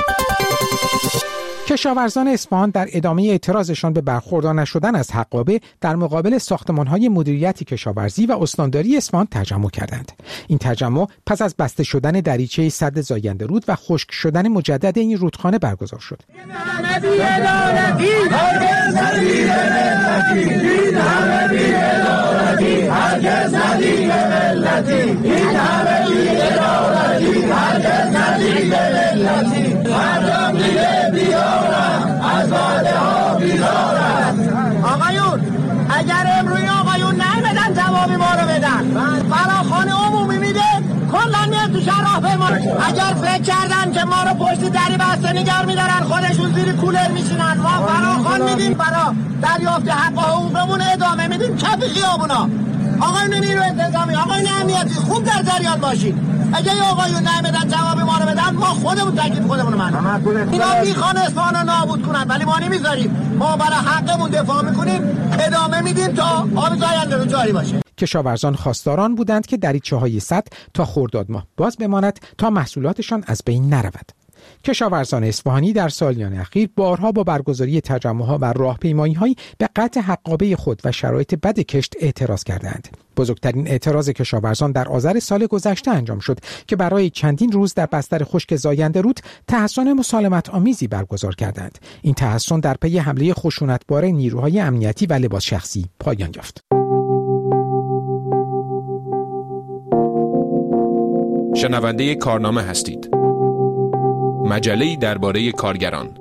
کشاورزان اصفهان در ادامه اعتراضشان به برخوردار نشدن از حقابه در مقابل ساختمان‌های مدیریت کشاورزی و استانداری اصفهان تجمع کردند. این تجمع پس از بسته شدن دریچه سد زاینده رود و خشک شدن مجدد این رودخانه برگزار شد. آقایون اگر امروی آقایون نیمدن جوابی ما رو بدن فراخوان عمومی میده کلا میاد تو شهر راهپیما. اگر فکر کردن که ما رو پشت دری بسته نگار میدارن خودشون زیر کولر میشینن، ما فراخوان میدیم برا دریافت حق حقوقمون ادامه میدیم کف خیابونا. آقایون نیرو انتظامی، آقایون امنیتی خوب در جریان باشید. اگه ای آقایون نمیدن جواب ما رو بدن ما خودمون تکلیف خودمون رو منیم. اینا میخوان اصفهان رو نابود کنن ولی ما نمیذاریم. ما برای حقمون دفاع میکنیم، ادامه میدیم تا آب زاینده رو جاری باشه. کشاورزان خواستاران بودند که دریچه‌های سد تا خرداد ماه باز بماند تا محصولاتشان از بین نرود. کشاورزان اصفهانی در سالیان اخیر بارها با برگزاری تجمع‌ها و راهپیمایی‌هایی به قطع حقابه خود و شرایط بد کشت اعتراض کردند. بزرگترین اعتراض کشاورزان در آذر سال گذشته انجام شد که برای چندین روز در بستر خشک زاینده رود تحصن مسالمت آمیزی برگزار کردند. این تحصن در پی حمله خشونتبار نیروهای امنیتی و لباس شخصی پایان یافت. شنونده کارنامه هستید. مجله‌ای درباره کارگران.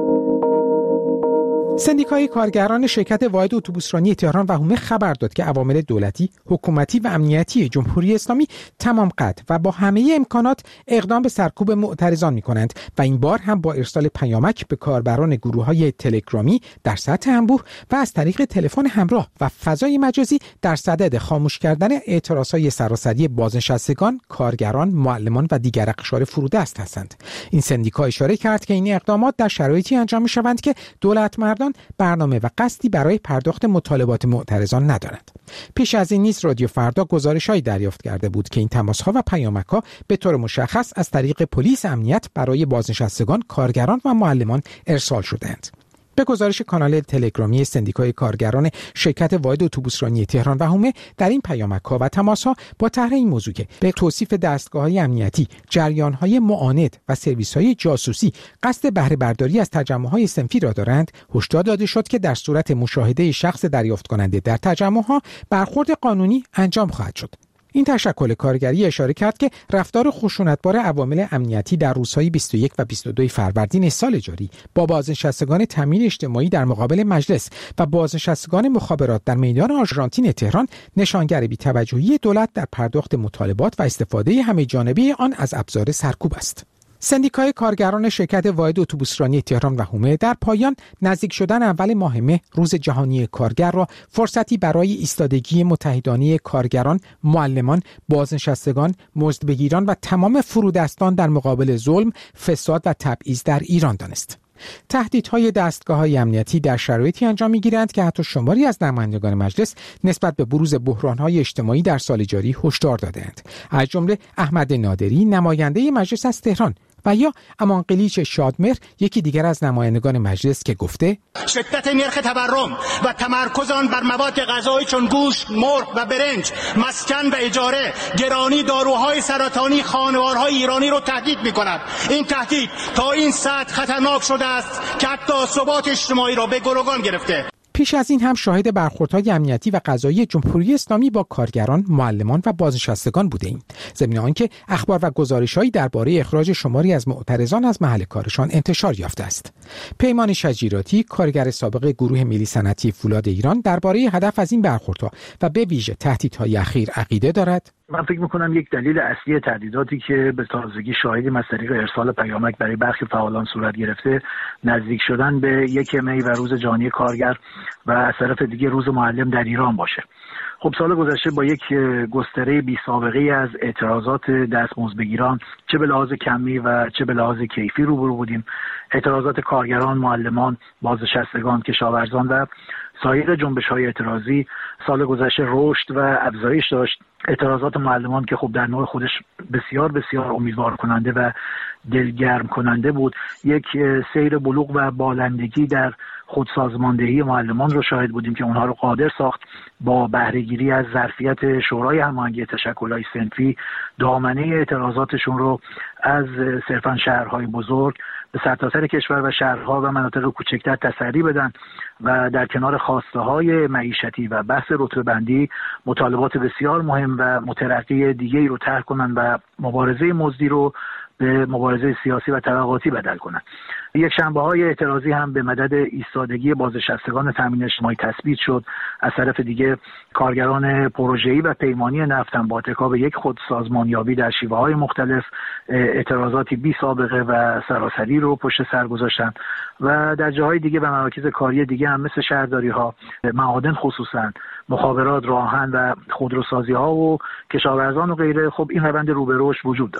سندیکای کارگران شرکت واحد اتوبوسرانی تهران و حومه خبر داد که عوامل دولتی، حکومتی و امنیتی جمهوری اسلامی تمام قد و با همه امکانات اقدام به سرکوب معترضان می‌کنند و این بار هم با ارسال پیامک به کاربران گروه‌های تلگرامی در سطح انبوه و از طریق تلفن همراه و فضای مجازی در صدد خاموش کردن اعتراضهای سراسری بازنشستگان، کارگران، معلمان و دیگر اقشار فرودست هستند. این سندیکا اشاره کرد که این اقدامات در شرایطی انجام می‌شوند که دولت مردان برنامه و قصدی برای پرداخت مطالبات معترضان ندارند. پیش از این نیز رادیو فردا گزارش‌هایی دریافت کرده بود که این تماس‌ها و پیامک‌ها به طور مشخص از طریق پلیس امنیت برای بازنشستگان، کارگران و معلمان ارسال شده‌اند. به گزارش کانال تلگرامی سندیکای کارگران شرکت واحد اتوبوسرانی تهران و حومه، در این پیامک‌ها و تماس‌ها با طرح این موضوع که به توصیف دستگاه‌های امنیتی، جریان‌های معاند و سرویس‌های جاسوسی قصد بهره برداری از تجمع‌های صنفی را دارند، هشدار داده شد که در صورت مشاهده شخص دریافت کننده در تجمع‌ها برخورد قانونی انجام خواهد شد. این تشکل کارگری اشاره کرد که رفتار خشونتبار عوامل امنیتی در روزهای بیست و یک و بیست و دو فروردین سال جاری با بازنشستگان تامین اجتماعی در مقابل مجلس و بازنشستگان مخابرات در میدان آرژانتین تهران نشانگر بی‌توجهی دولت در پرداخت مطالبات و استفاده همه‌جانبه آن از ابزار سرکوب است. سندیکای کارگران شرکت واحد اتوبوسرانی تهران و حومه در پایان نزدیک شدن اول ماه مه روز جهانی کارگر را فرصتی برای ایستادگی متحدانه کارگران، معلمان، بازنشستگان، مزدبگیران و تمام فرودستان در مقابل ظلم، فساد و تبعیض در ایران دانست. تهدیدهای دستگاه‌های امنیتی در شرایطی انجام می‌گیرند که حتی شماری از نمایندگان مجلس نسبت به بروز بحران‌های اجتماعی در سال جاری هشدار داده‌اند. از جمله احمد نادری، نماینده مجلس از تهران، و یا امان قلیچ شادمهر، یکی دیگر از نمایندگان مجلس، که گفته شدت نرخ تورم و تمرکز آن بر مواد غذایی چون گوشت، مرغ و برنج، مسکن و اجاره، گرانی داروهای سرطانی خانوارهای ایرانی رو تهدید می‌کند. این تهدید تا این سطح خطرناک شده است که حتی ثبات اجتماعی را به گروگان گرفته. پیش از این هم شاهد برخوردهای امنیتی و قضایی جمهوری اسلامی با کارگران، معلمان و بازنشستگان بوده‌ایم، ضمن آنکه اخبار و گزارش‌هایی درباره اخراج شماری از معترضان از محل کارشان انتشار یافته است. پیمان شجیراتی، کارگر سابق گروه ملی صنعتی فولاد ایران، درباره هدف از این برخوردها و به ویژه تهدیدهای اخیر عقیده دارد. من فکر میکنم یک دلیل اصلی تهدیداتی که به تازگی شاهدیم از طریق ارسال پیامک برای برخی فعالان صورت گرفته، نزدیک شدن به یک می و روز جهانی کارگر و از طرف دیگه روز معلم در ایران باشه. خب سال گذشته با یک گستره بی سابقه از اعتراضات دستمزدبگیران چه به لحاظ کمی و چه به لحاظ کیفی روبرو بودیم. اعتراضات کارگران، معلمان، بازنشستگان، کشاورزان و سایر جنبش‌های اعتراضی سال گذشته رشد و افزایش داشت. اعتراضات معلمان که خب در نوع خودش بسیار بسیار امیدوار کننده و دلگرم کننده بود، یک سیر بلوغ و بالندگی در خودسازماندهی معلمان رو شاهد بودیم که اونها رو قادر ساخت با بهره‌گیری از ظرفیت شورای هماهنگی تشکل‌های صنفی دامنه اعتراضاتشون رو از صرفاً شهرهای بزرگ به سرتاسر کشور و شهرها و مناطق کوچکتر تسری بدن و در کنار خواسته‌های معیشتی و بحث رتبه‌بندی مطالبات بسیار مهم و مترقی دیگه‌ای رو طرح کنن و مبارزه مزدی رو به مبارزه سیاسی و طبقاتی بدل کنند. یک شنبه‌های اعتراضی هم به مدد ایستادگی بازنشستگان تامین اجتماعی تثبیت شد. از طرف دیگه کارگران پروژه‌ای و پیمانی نفت هم با ارتکاب یک خودسازمانیابی در شیوه‌های مختلف اعتراضاتی بی سابقه و سراسری رو پشت سر گذاشتن و در جاهای دیگه و مراکز کاری دیگه هم مثل شهرداری‌ها، معادن خصوصاً، مخابرات، راهن و خودروسازی‌ها و کشاورزان و غیره، خب این روند رو به رشد وجود داشت.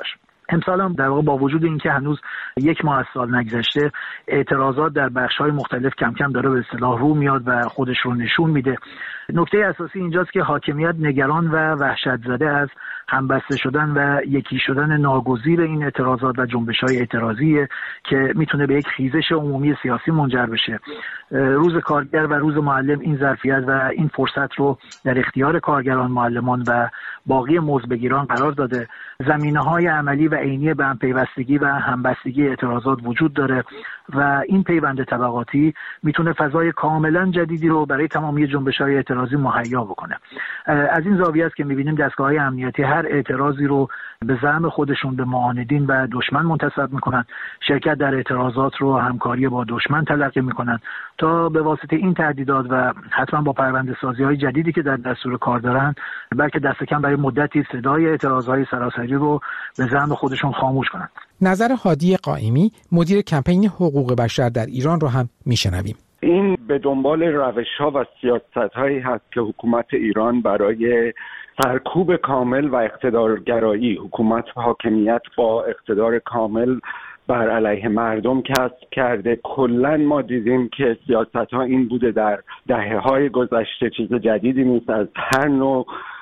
امسال هم در واقع با وجود اینکه هنوز یک ماه از سال نگذشته، اعتراضات در بخش‌های مختلف کم کم داره به اصطلاح رو میاد و خودش رو نشون میده. نکته اساسی اینجاست که حاکمیت نگران و وحشت زده از همبسته شدن و یکی شدن ناگزیر این اعتراضات و جنبش‌های اعتراضیه که میتونه به یک خیزش عمومی سیاسی منجر بشه. روز کارگر و روز معلم این ظرفیت و این فرصت رو در اختیار کارگران، معلمان و باقی مزدبگیران قرار داده. زمینه‌های عملی و عینی به هم پیوستگی و همبستگی اعتراضات وجود داره و این پیوند طبقاتی میتونه فضای کاملا جدیدی رو برای تمامی جنبش‌های اعتراضی مهیا بکنه. از این زاویه است که می‌بینیم دستگاه‌های امنیتی هر اعتراضی رو به زعم خودشون به معاندین و دشمن منتسب میکنن، شرکت در اعتراضات رو همکاری با دشمن تلقی میکنن تا به واسطه این تهدیدات و حتما با پرونده‌سازی‌های جدیدی که در دستور کار دارن، بلکه دست کم برای مدتی صدای اعتراض‌های سراسری رو به زعم خودشون خاموش کنن. نظر هادی قائمی، مدیر کمپین حقوق بشر در ایران رو هم میشنویم. این به دنبال روش‌ها و سیاست‌هایی هست که حکومت ایران برای سرکوب کامل و اقتدارگرایی، حکومت و حاکمیت با اقتدار کامل بر علیه مردم کسب کرده. کلا ما دیدیم که سیاست‌ها این بوده در دهه‌های گذشته، چیز جدیدی نیست. از هر نوع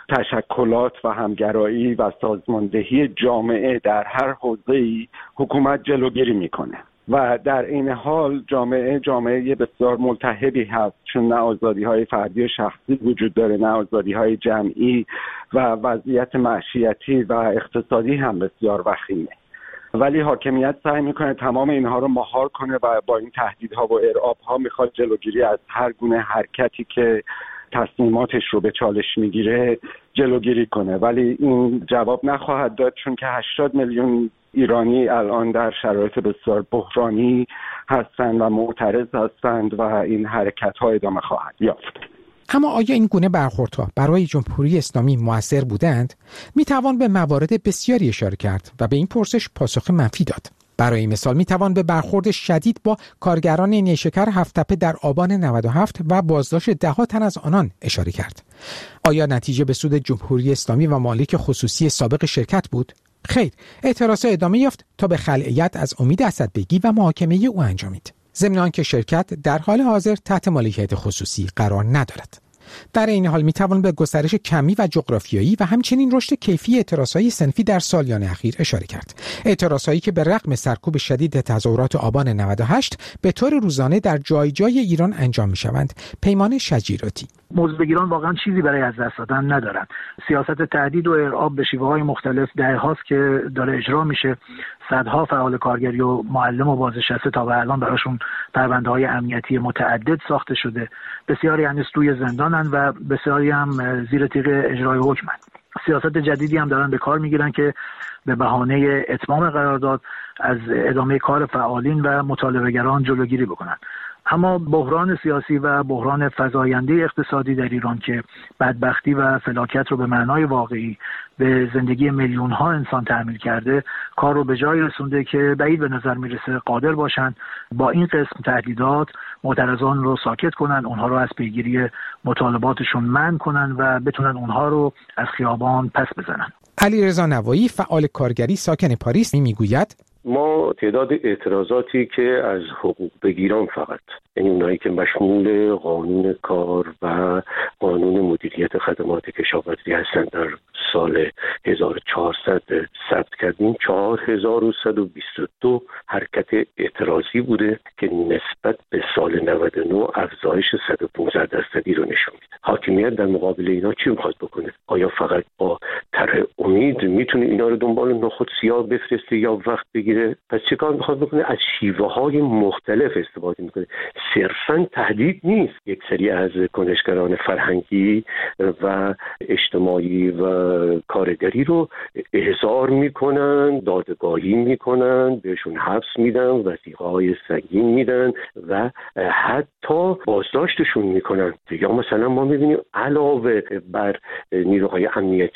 تشکلات و همگرایی و سازماندهی جامعه در هر حوزه‌ای حکومت جلوگیری میکنه و در این حال جامعه جامعه بسیار ملتهبی هست، چون نه آزادی‌های فردی و شخصی وجود داره، نه آزادی‌های جمعی و وضعیت معیشتی و اقتصادی هم بسیار وخیمه. ولی حاکمیت سعی میکنه تمام اینها رو مهار کنه و با این تهدیدها و ارعاب‌ها میخواد جلوگیری از هر گونه حرکتی که تصمیماتش رو به چالش میگیره جلوگیری کنه. ولی این جواب نخواهد داد، چون که هشتاد میلیون ایرانی الان در شرایط بسیار بحرانی هستند و معترض هستند و این حرکت‌ها ادامه خواهد یافت. اما آیا این گونه برخوردها برای جمهوری اسلامی مؤثر بودند؟ می توان به موارد بسیاری اشاره کرد و به این پرسش پاسخ منفی داد. برای مثال می توان به برخورد شدید با کارگران نیشکر هفت‌تپه در آبان نود و هفت و بازداشت ده ها تن از آنان اشاره کرد. آیا نتیجه به سود جمهوری اسلامی و مالک خصوصی سابق شرکت بود؟ خیر، اعتراض ادامه یافت تا به خلعیت از امید اسدبگی و محاکمه او انجامید. ضمن آنکه شرکت در حال حاضر تحت مالکیت خصوصی قرار ندارد. در این حال میتوان به گسترش کمی و جغرافیایی و همچنین رشد کیفی اعتراضهای صنفی در سالیان اخیر اشاره کرد. اعتراضهایی که به رغم سرکوب شدید تظاهرات آبان نود و هشت به طور روزانه در جای جای ایران انجام میشوند. پیمان شجیراتی: مزدبگیران واقعا چیزی برای از دست دادن ندارن. سیاست تهدید و ارعاب به شیوه‌های مختلف دهه‌هاست که داره اجرا میشه. صدها فعال کارگری و معلم و بازنشسته تا به الان براشون پرونده‌های امنیتی متعدد ساخته شده. بسیاری هنوز روی زندانن و بسیاری هم زیر تیغ اجرای حکمن. سیاست جدیدی هم دارن به کار میگیرن که به بهانه اتمام قرارداد از ادامه کار فعالین و مطالبه‌گران جلوگیری بکنن. اما بحران سیاسی و بحران فزاینده اقتصادی در ایران که بدبختی و فلاکت رو به معنای واقعی به زندگی میلیون ها انسان تحمیل کرده، کار رو به جای رسونده که بعید به نظر میرسه قادر باشن با این قسم تهدیدات معترضان رو ساکت کنن، اونها رو از پیگیری مطالباتشون منع کنن و بتونن اونها رو از خیابان پس بزنن. علیرضا نوایی، فعال کارگری ساکن پاریس، میگوید: ما تعداد اعتراضاتی که از حقوق بگیران فقط، یعنی اونایی که مشمول قانون کار و قانون مدیریت خدمات کشاورزی هستند، در سال هزار و چهارصد ثبت کردیم چهار هزار و صد و بیست و دو حرکت اعتراضی بوده که نسبت به سال نود و نه افزایش صد و پانزده درصدی رو نشون میده. حاکمیت در مقابل اینا چی میخواد بکنه؟ آیا فقط با طرح امید میتونه اینا رو دنبال نخود سیاه بفرسته یا وقت بگیره؟ پس چه کار میخواد بکنه؟ از شیوه های مختلف استفاده میکنه. صرفا تهدید نیست. یک سری از کنشگران فرهنگی و اجتماعی و کارگری رو احضار میکنن، دادگاهی میکنن، بهشون حبس میدن، وثیقه‌های سنگین میدن و حتی بازداشتشون میکنن. یا مثلا ما میبینیم علاوه بر نیروهای امنیتی و اطلاعات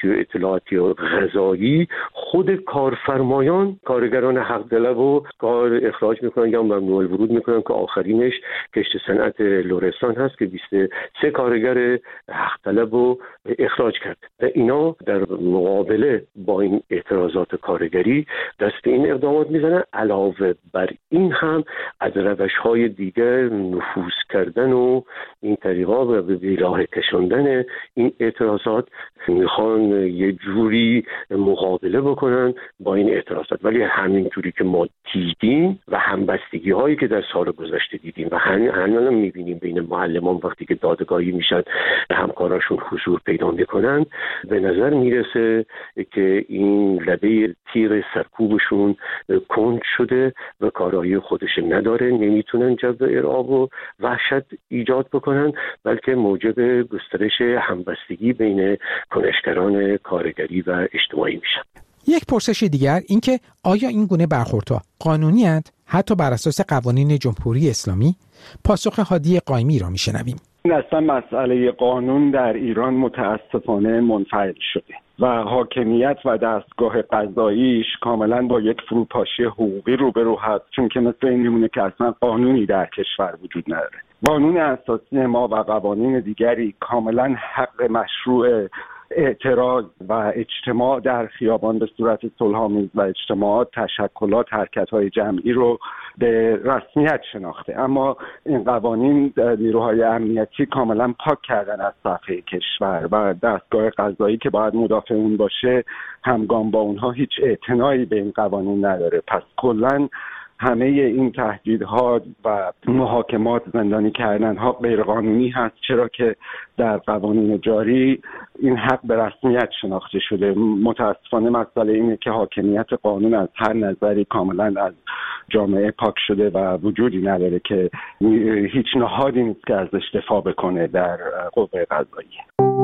صنعتی و غذایی خود کارفرمایان کارگران حق طلب و کار اخراج میکنن یا ممنوع الورود میکنن که آخرینش کشت صنعت لرستان هست که بیست و سه کارگر حق طلب رو اخراج کرد. اینا در مقابله با این اعتراضات کارگری دست این اقدامات میزنن. علاوه بر این هم از روش‌های دیگر نفوذ کردن و این طریقا و به راه کشاندن این اعتراضات میخوان یه جوری مقابله بکنن با این اعتراضات. ولی همین جوری که ما دیدیم و همبستگی هایی که در سال گذشته دیدیم و همین هم میبینیم بین معلمان وقتی که دادگاهی میشن همکاراشون حضور پیدا میکنن، به نظر میرسه که این لبه تیغ سرکوبشون کند شده و کارایی خودش نداره، نمیتونن جو ارعاب و وحشت ایجاد بکنن، بلکه موجب گسترش همبستگی بین کنشگران کارگری و اجتماعی میشن. یک پرسش دیگر این که آیا این گونه برخوردها قانونی اند حتی بر اساس قوانین جمهوری اسلامی؟ پاسخ هادی قائمی را میشنویم. این اصلا مسئله قانون در ایران متاسفانه منفعل شده و حاکمیت و دستگاه قضاییش کاملا با یک فروپاشی حقوقی روبرو هست، چون که مثل این میمونه که اصلا قانونی در کشور وجود نداره. قانون اساسی ما و قوانین دیگری کاملا حق مشروع اعتراض و اجتماع در خیابان به صورت صلح‌آمیز و اجتماعات، تشکلات، حرکت‌های جمعی رو به رسمیت شناخته، اما این قوانین نیروهای امنیتی کاملا پاک کردن از صفحه کشور و دستگاه قضایی که باید مدافع اون باشه همگام با اونها هیچ اعتنایی به این قوانین نداره. پس کلاً همه این تهدیدها و محاکمات، زندانی کردنها غیرقانونی هست، چرا که در قوانین جاری این حق به رسمیت شناخته شده. متاسفانه مسئله اینه که حاکمیت قانون از هر نظری کاملا از جامعه پاک شده و وجودی نداره که هیچ نهادی نیست که ازش دفاع بکنه در قوه قضاییه.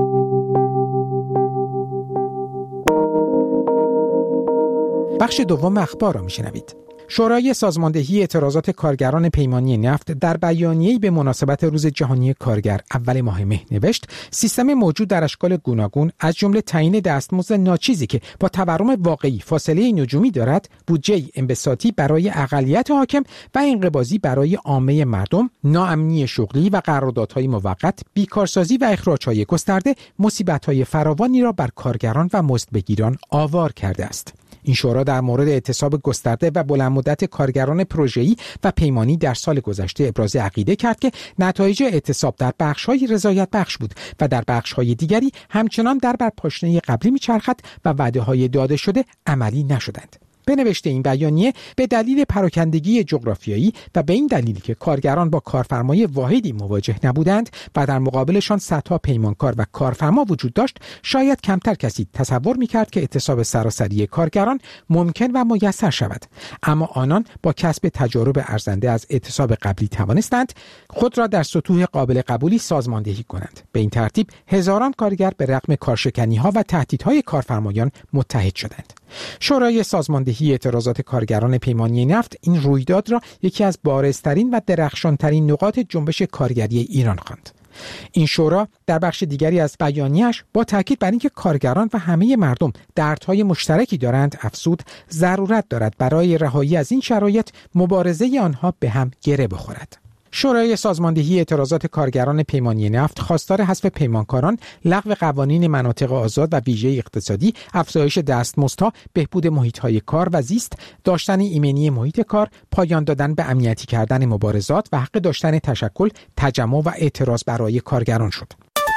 بخش دوم اخبار را میشنوید. شورای سازماندهی اعتراضات کارگران پیمانی نفت در بیانیه‌ای به مناسبت روز جهانی کارگر اول ماه مه نوشت سیستم موجود در اشکال گوناگون از جمله تعیین دستمزد ناچیزی که با تورم واقعی فاصله نجومی دارد، بودجه انبساطی برای اقلیت حاکم و انقباضی برای عامه مردم، ناامنی شغلی و قراردادهای موقت، بیکارسازی و اخراج‌های گسترده مصیبت‌های فراوانی را بر کارگران و مزدبگیران آوار کرده است. این شورا در مورد اعتصاب گسترده و بلند مدت کارگران پروژه‌ای و پیمانی در سال گذشته ابراز عقیده کرد که نتایج اعتصاب در بخش‌های رضایت بخش بود و در بخش‌های دیگری همچنان در بر پاشنه قبلی می‌چرخد و وعده‌های داده شده عملی نشدند. به نوشته این بیانیه به دلیل پراکندگی جغرافیایی و به این دلیل که کارگران با کارفرمای واحدی مواجه نبودند و در مقابلشان صدها پیمانکار و کارفرما وجود داشت، شاید کمتر کسی تصور می‌کرد که اعتصاب سراسری کارگران ممکن و میسر شود. اما آنان با کسب تجارب ارزنده از اعتصاب قبلی توانستند خود را در سطوح قابل قبولی سازماندهی کنند. به این ترتیب هزاران کارگر به رغم کارشکنی‌ها و تهدیدهای کارفرمایان متحد شدند. شورای سازماندهی اعتراضات کارگران پیمانی نفت این رویداد را یکی از بارزترین و درخشانترین نقاط جنبش کارگری ایران خواند. این شورا در بخش دیگری از بیانیه‌اش با تاکید بر اینکه کارگران و همه مردم دردهای مشترکی دارند افزود ضرورت دارد برای رهایی از این شرایط مبارزه آنها به هم گره بخورد. شورای سازماندهی اعتراضات کارگران پیمانی نفت خواستار حذف پیمانکاران، لغو قوانین مناطق آزاد و ویژه اقتصادی، افزایش دستمزدها، بهبود محیط‌های کار و زیست، داشتن ایمنی محیط کار، پایان دادن به امنیتی کردن مبارزات و حق داشتن تشکل، تجمع و اعتراض برای کارگران شد.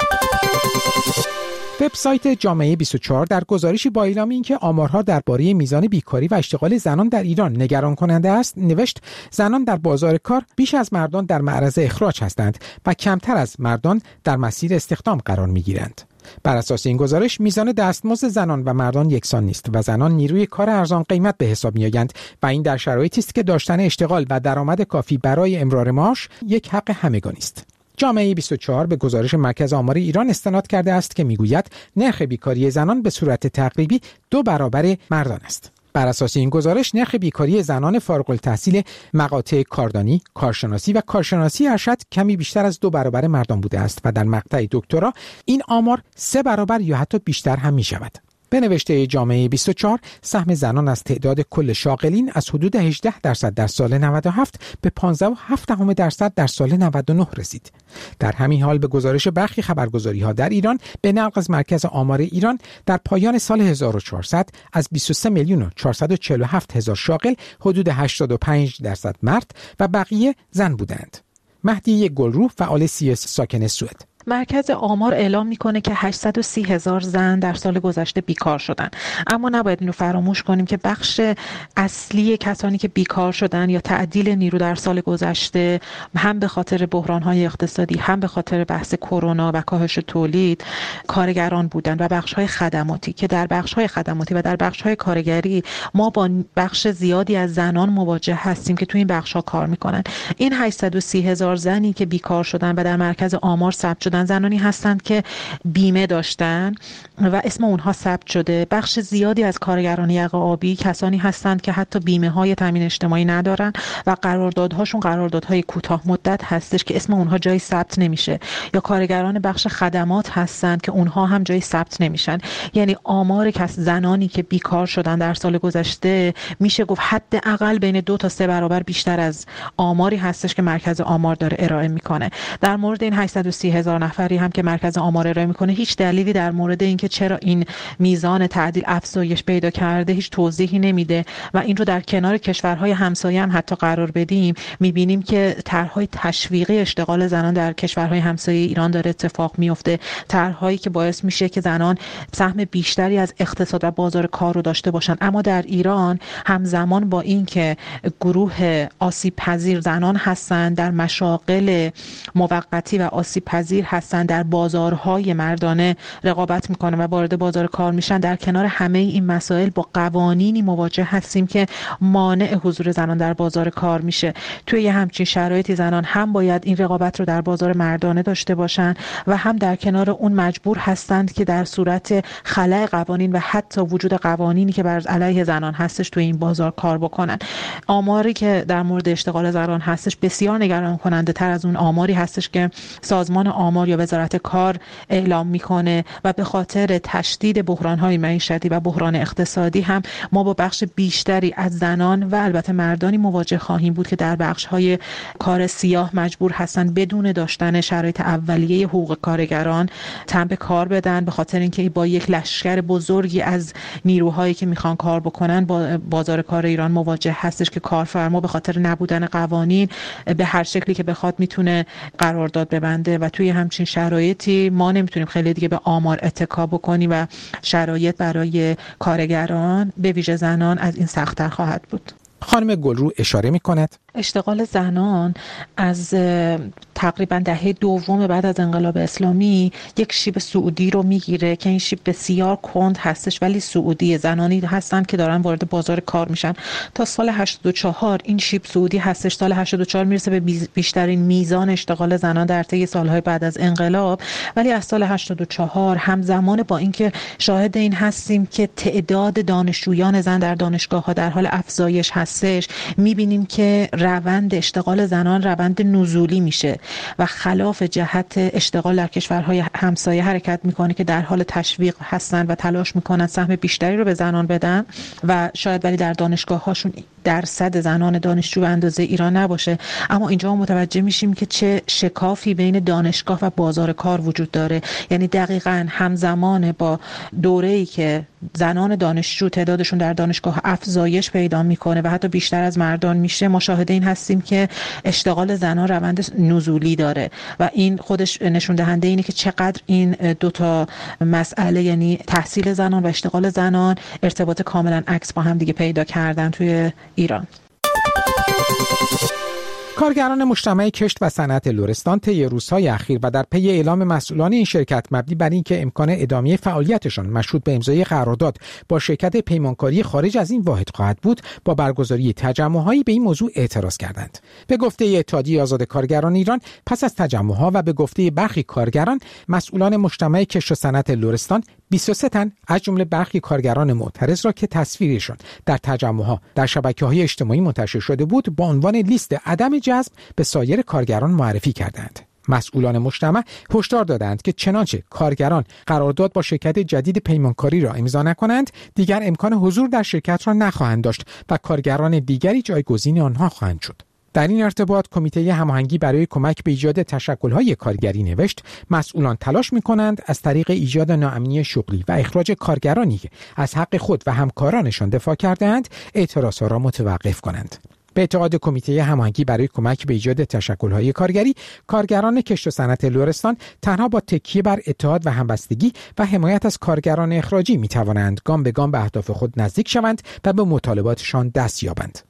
وبسایت جامعه بیست و چهار در گزارشی با اعلام اینکه آمارها درباره میزان بیکاری و اشتغال زنان در ایران نگران کننده است نوشت زنان در بازار کار بیش از مردان در معرض اخراج هستند و کمتر از مردان در مسیر استخدام قرار میگیرند. بر اساس این گزارش میزان دستمزد زنان و مردان یکسان نیست و زنان نیروی کار ارزان قیمت به حساب میآیند و این در شرایطی است که داشتن اشتغال و درآمد کافی برای امرار معاش یک حق همگانی است. جامعه بیست و چهار به گزارش مرکز آمار ایران استناد کرده است که میگوید نرخ بیکاری زنان به صورت تقریبی دو برابر مردان است. بر اساس این گزارش نرخ بیکاری زنان فارغ التحصیل مقاطع کاردانی، کارشناسی و کارشناسی ارشد کمی بیشتر از دو برابر مردان بوده است و در مقطع دکترا این آمار سه برابر یا حتی بیشتر هم می شود. به نوشته جامعه بیست و چهار، سهم زنان از تعداد کل شاغلین از حدود هجده درصد در سال نود و هفت به پانزده و هفت دهم درصد در سال نود و نه رسید. در همین حال به گزارش برخی خبرگزاری‌ها در ایران به نقل از مرکز آمار ایران، در پایان سال هزار و چهارصد از بیست و سه میلیون و چهارصد و چهل و هفت هزار شاغل حدود هشتاد و پنج درصد مرد و بقیه زن بودند. مهدی گلرو، فعال سیاسی ساکن سوئد: مرکز آمار اعلام میکنه که هشتصد و سی هزار زن در سال گذشته بیکار شدن، اما نباید اینو فراموش کنیم که بخش اصلی کسانی که بیکار شدن یا تعدیل نیرو در سال گذشته هم به خاطر بحران‌های اقتصادی، هم به خاطر بحث کرونا و کاهش تولید کارگران بودن و بخش‌های خدماتی، که در بخش‌های خدماتی و در بخش‌های کارگری ما با بخش زیادی از زنان مواجه هستیم که تو این بخش‌ها کار میکنن. این هشتصد و سی هزار زنی که بیکار شدن و در مرکز آمار ثبت شدن زنانی هستند که بیمه داشتن و اسم اونها ثبت شده. بخش زیادی از کارگران یقه آبی کسانی هستند که حتی بیمه های تامین اجتماعی ندارن و قراردادهاشون قراردادهای کوتاه مدت هستش که اسم اونها جایی ثبت نمیشه، یا کارگران بخش خدمات هستند که اونها هم جایی ثبت نمیشن. یعنی آمار کس زنانی که بیکار شدن در سال گذشته میشه گفت حداقل بین دو تا سه برابر بیشتر از آماری هستش که مرکز آمار داره ارائه میکنه. در مورد این هشتصد و سی هزار نفری هم که مرکز آمار ارائه میکنه هیچ دلیلی در مورد اینکه چرا این میزان تعدیل افزایش پیدا کرده هیچ توضیحی نمیده و این رو در کنار کشورهای همسایه هم حتی قرار بدیم میبینیم که طرحهای تشویقی اشتغال زنان در کشورهای همسایه ایران داره اتفاق میفته، طرحهایی که باعث میشه که زنان سهم بیشتری از اقتصاد و بازار کار رو داشته باشن. اما در ایران همزمان با اینکه گروه آسیب پذیر زنان هستند در مشاغل موقتی و آسیب پذیر هستن، در بازارهای مردانه رقابت میکنن و وارد بازار کار میشن، در کنار همه این مسائل با قوانینی مواجه هستیم که مانع حضور زنان در بازار کار میشه. توی یه همچین شرایطی زنان هم باید این رقابت رو در بازار مردانه داشته باشن و هم در کنار اون مجبور هستند که در صورت خلأ قوانین و حتی وجود قوانینی که بر علیه زنان هستش توی این بازار کار بکنن. آماری که در مورد اشتغال زنان هستش بسیار نگران کننده تر از اون آماری هستش که سازمان آمار یا وزارت کار اعلام میکنه و به خاطر تشدید بحران‌های معیشتی و بحران اقتصادی هم ما با بخش بیشتری از زنان و البته مردانی مواجه خواهیم بود که در بخش‌های کار سیاه مجبور هستند بدون داشتن شرایط اولیه حقوق کارگران تن به کار بدن، به خاطر اینکه با یک لشکر بزرگی از نیروهایی که میخوان کار بکنن با بازار کار ایران مواجه هستش که کارفرما به خاطر نبودن قوانین به هر شکلی که بخواد میتونه قرارداد ببنده و توی همچین شرایطی ما نمیتونیم خیلی دیگه به آمار اتکا بکنیم و شرایط برای کارگران به ویژه زنان از این سخت‌تر خواهد بود. خانم گلرو اشاره می‌کند اشتغال زنان از تقریبا دهه دوم بعد از انقلاب اسلامی یک شیب سعودی رو میگیره که این شیب بسیار کند هستش ولی سعودی، زنانی هستند که دارن وارد بازار کار میشن. تا سال هشتاد و چهار این شیب سعودی هستش، سال هشتاد و چهار میرسه به بیشترین میزان اشتغال زنان در طی سالهای بعد از انقلاب، ولی از سال هشتاد و چهار همزمان با اینکه شاهد این هستیم که تعداد دانشجویان زن در دانشگاه‌ها در حال افزایش هستش، میبینیم که روند اشتغال زنان روند نزولی میشه و خلاف جهت اشتغال در کشورهای همسایه حرکت میکنه که در حال تشویق هستن و تلاش میکنن سهم بیشتری رو به زنان بدن و شاید ولی در دانشگاه هاشون درصد زنان دانشجو به اندازه ایران نباشه. اما اینجا متوجه میشیم که چه شکافی بین دانشگاه و بازار کار وجود داره. یعنی دقیقاً همزمان با دوره‌ای که زنان دانشجو تعدادشون در دانشگاه افزایش پیدا میکنه و حتی بیشتر از مردان میشه، ما شاهد این هستیم که اشتغال زنان روند نزولی داره و این خودش نشون دهنده اینه که چقدر این دو تا مسئله، یعنی تحصیل زنان و اشتغال زنان، ارتباط کاملا عکس با هم دیگه پیدا کردن توی ایران. کارگران مجتمع کشت و صنعت لرستان طی روزهای اخیر و در پی اعلام مسئولان این شرکت مبنی بر اینکه امکان ادامه فعالیتشان مشروط به امضای قرارداد با شرکت پیمانکاری خارج از این واحد خواهد بود، با برگزاری تجمع‌هایی به این موضوع اعتراض کردند. به گفته اتحادیه آزاد کارگران ایران، پس از تجمع‌ها و به گفته برخی کارگران، مسئولان مجتمع کشت و صنعت لرستان بیست و سه تن از جمله برخی کارگران معترض را که تصویرشان در تجمع‌ها در شبکه‌های اجتماعی منتشر شده بود با عنوان لیست عدم جذب به سایر کارگران معرفی کردند. مسئولان مجتمع هشدار دادند که چنانچه کارگران قرارداد با شرکت جدید پیمانکاری را امضا نکنند، دیگر امکان حضور در شرکت را نخواهند داشت و کارگران دیگری جایگزین آنها خواهند شد. در این ارتباط کمیته هماهنگی برای کمک به ایجاد تشکل‌های کارگری نوشت مسئولان تلاش می‌کنند از طریق ایجاد ناامنی شغلی و اخراج کارگرانی که از حق خود و همکارانشان دفاع کرده‌اند اعتراضها را متوقف کنند. به اعتقاد کمیته هماهنگی برای کمک به ایجاد تشکل‌های کارگری، کارگران کشت و صنعت لرستان تنها با تکیه بر اتحاد و همبستگی و حمایت از کارگران اخراجی می‌توانند گام به گام به اهداف خود نزدیک شوند و به مطالباتشان دست یابند.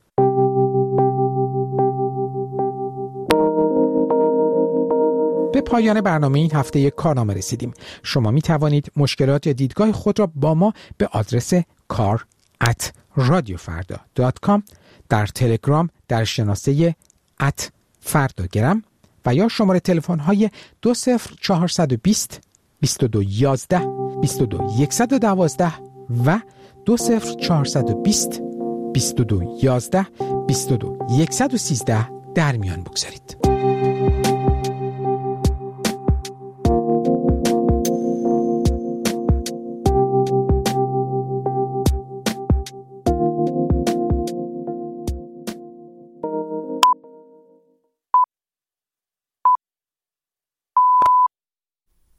به پایان برنامه این هفته کارنامه رسیدیم. شما می توانید مشکلات یا دیدگاه خود را با ما به آدرس کار ات رادیو فردا دات کام، در تلگرام در شناسه ات فرداگرام و یا شماره تلفن های دو صفر چهارصد و بیست بیست و دو یازده بیست و دو صد و دوازده و دو صفر چهارصد و بیست بیست و دو یازده بیست و دو صد و سیزده در میان بگذارید.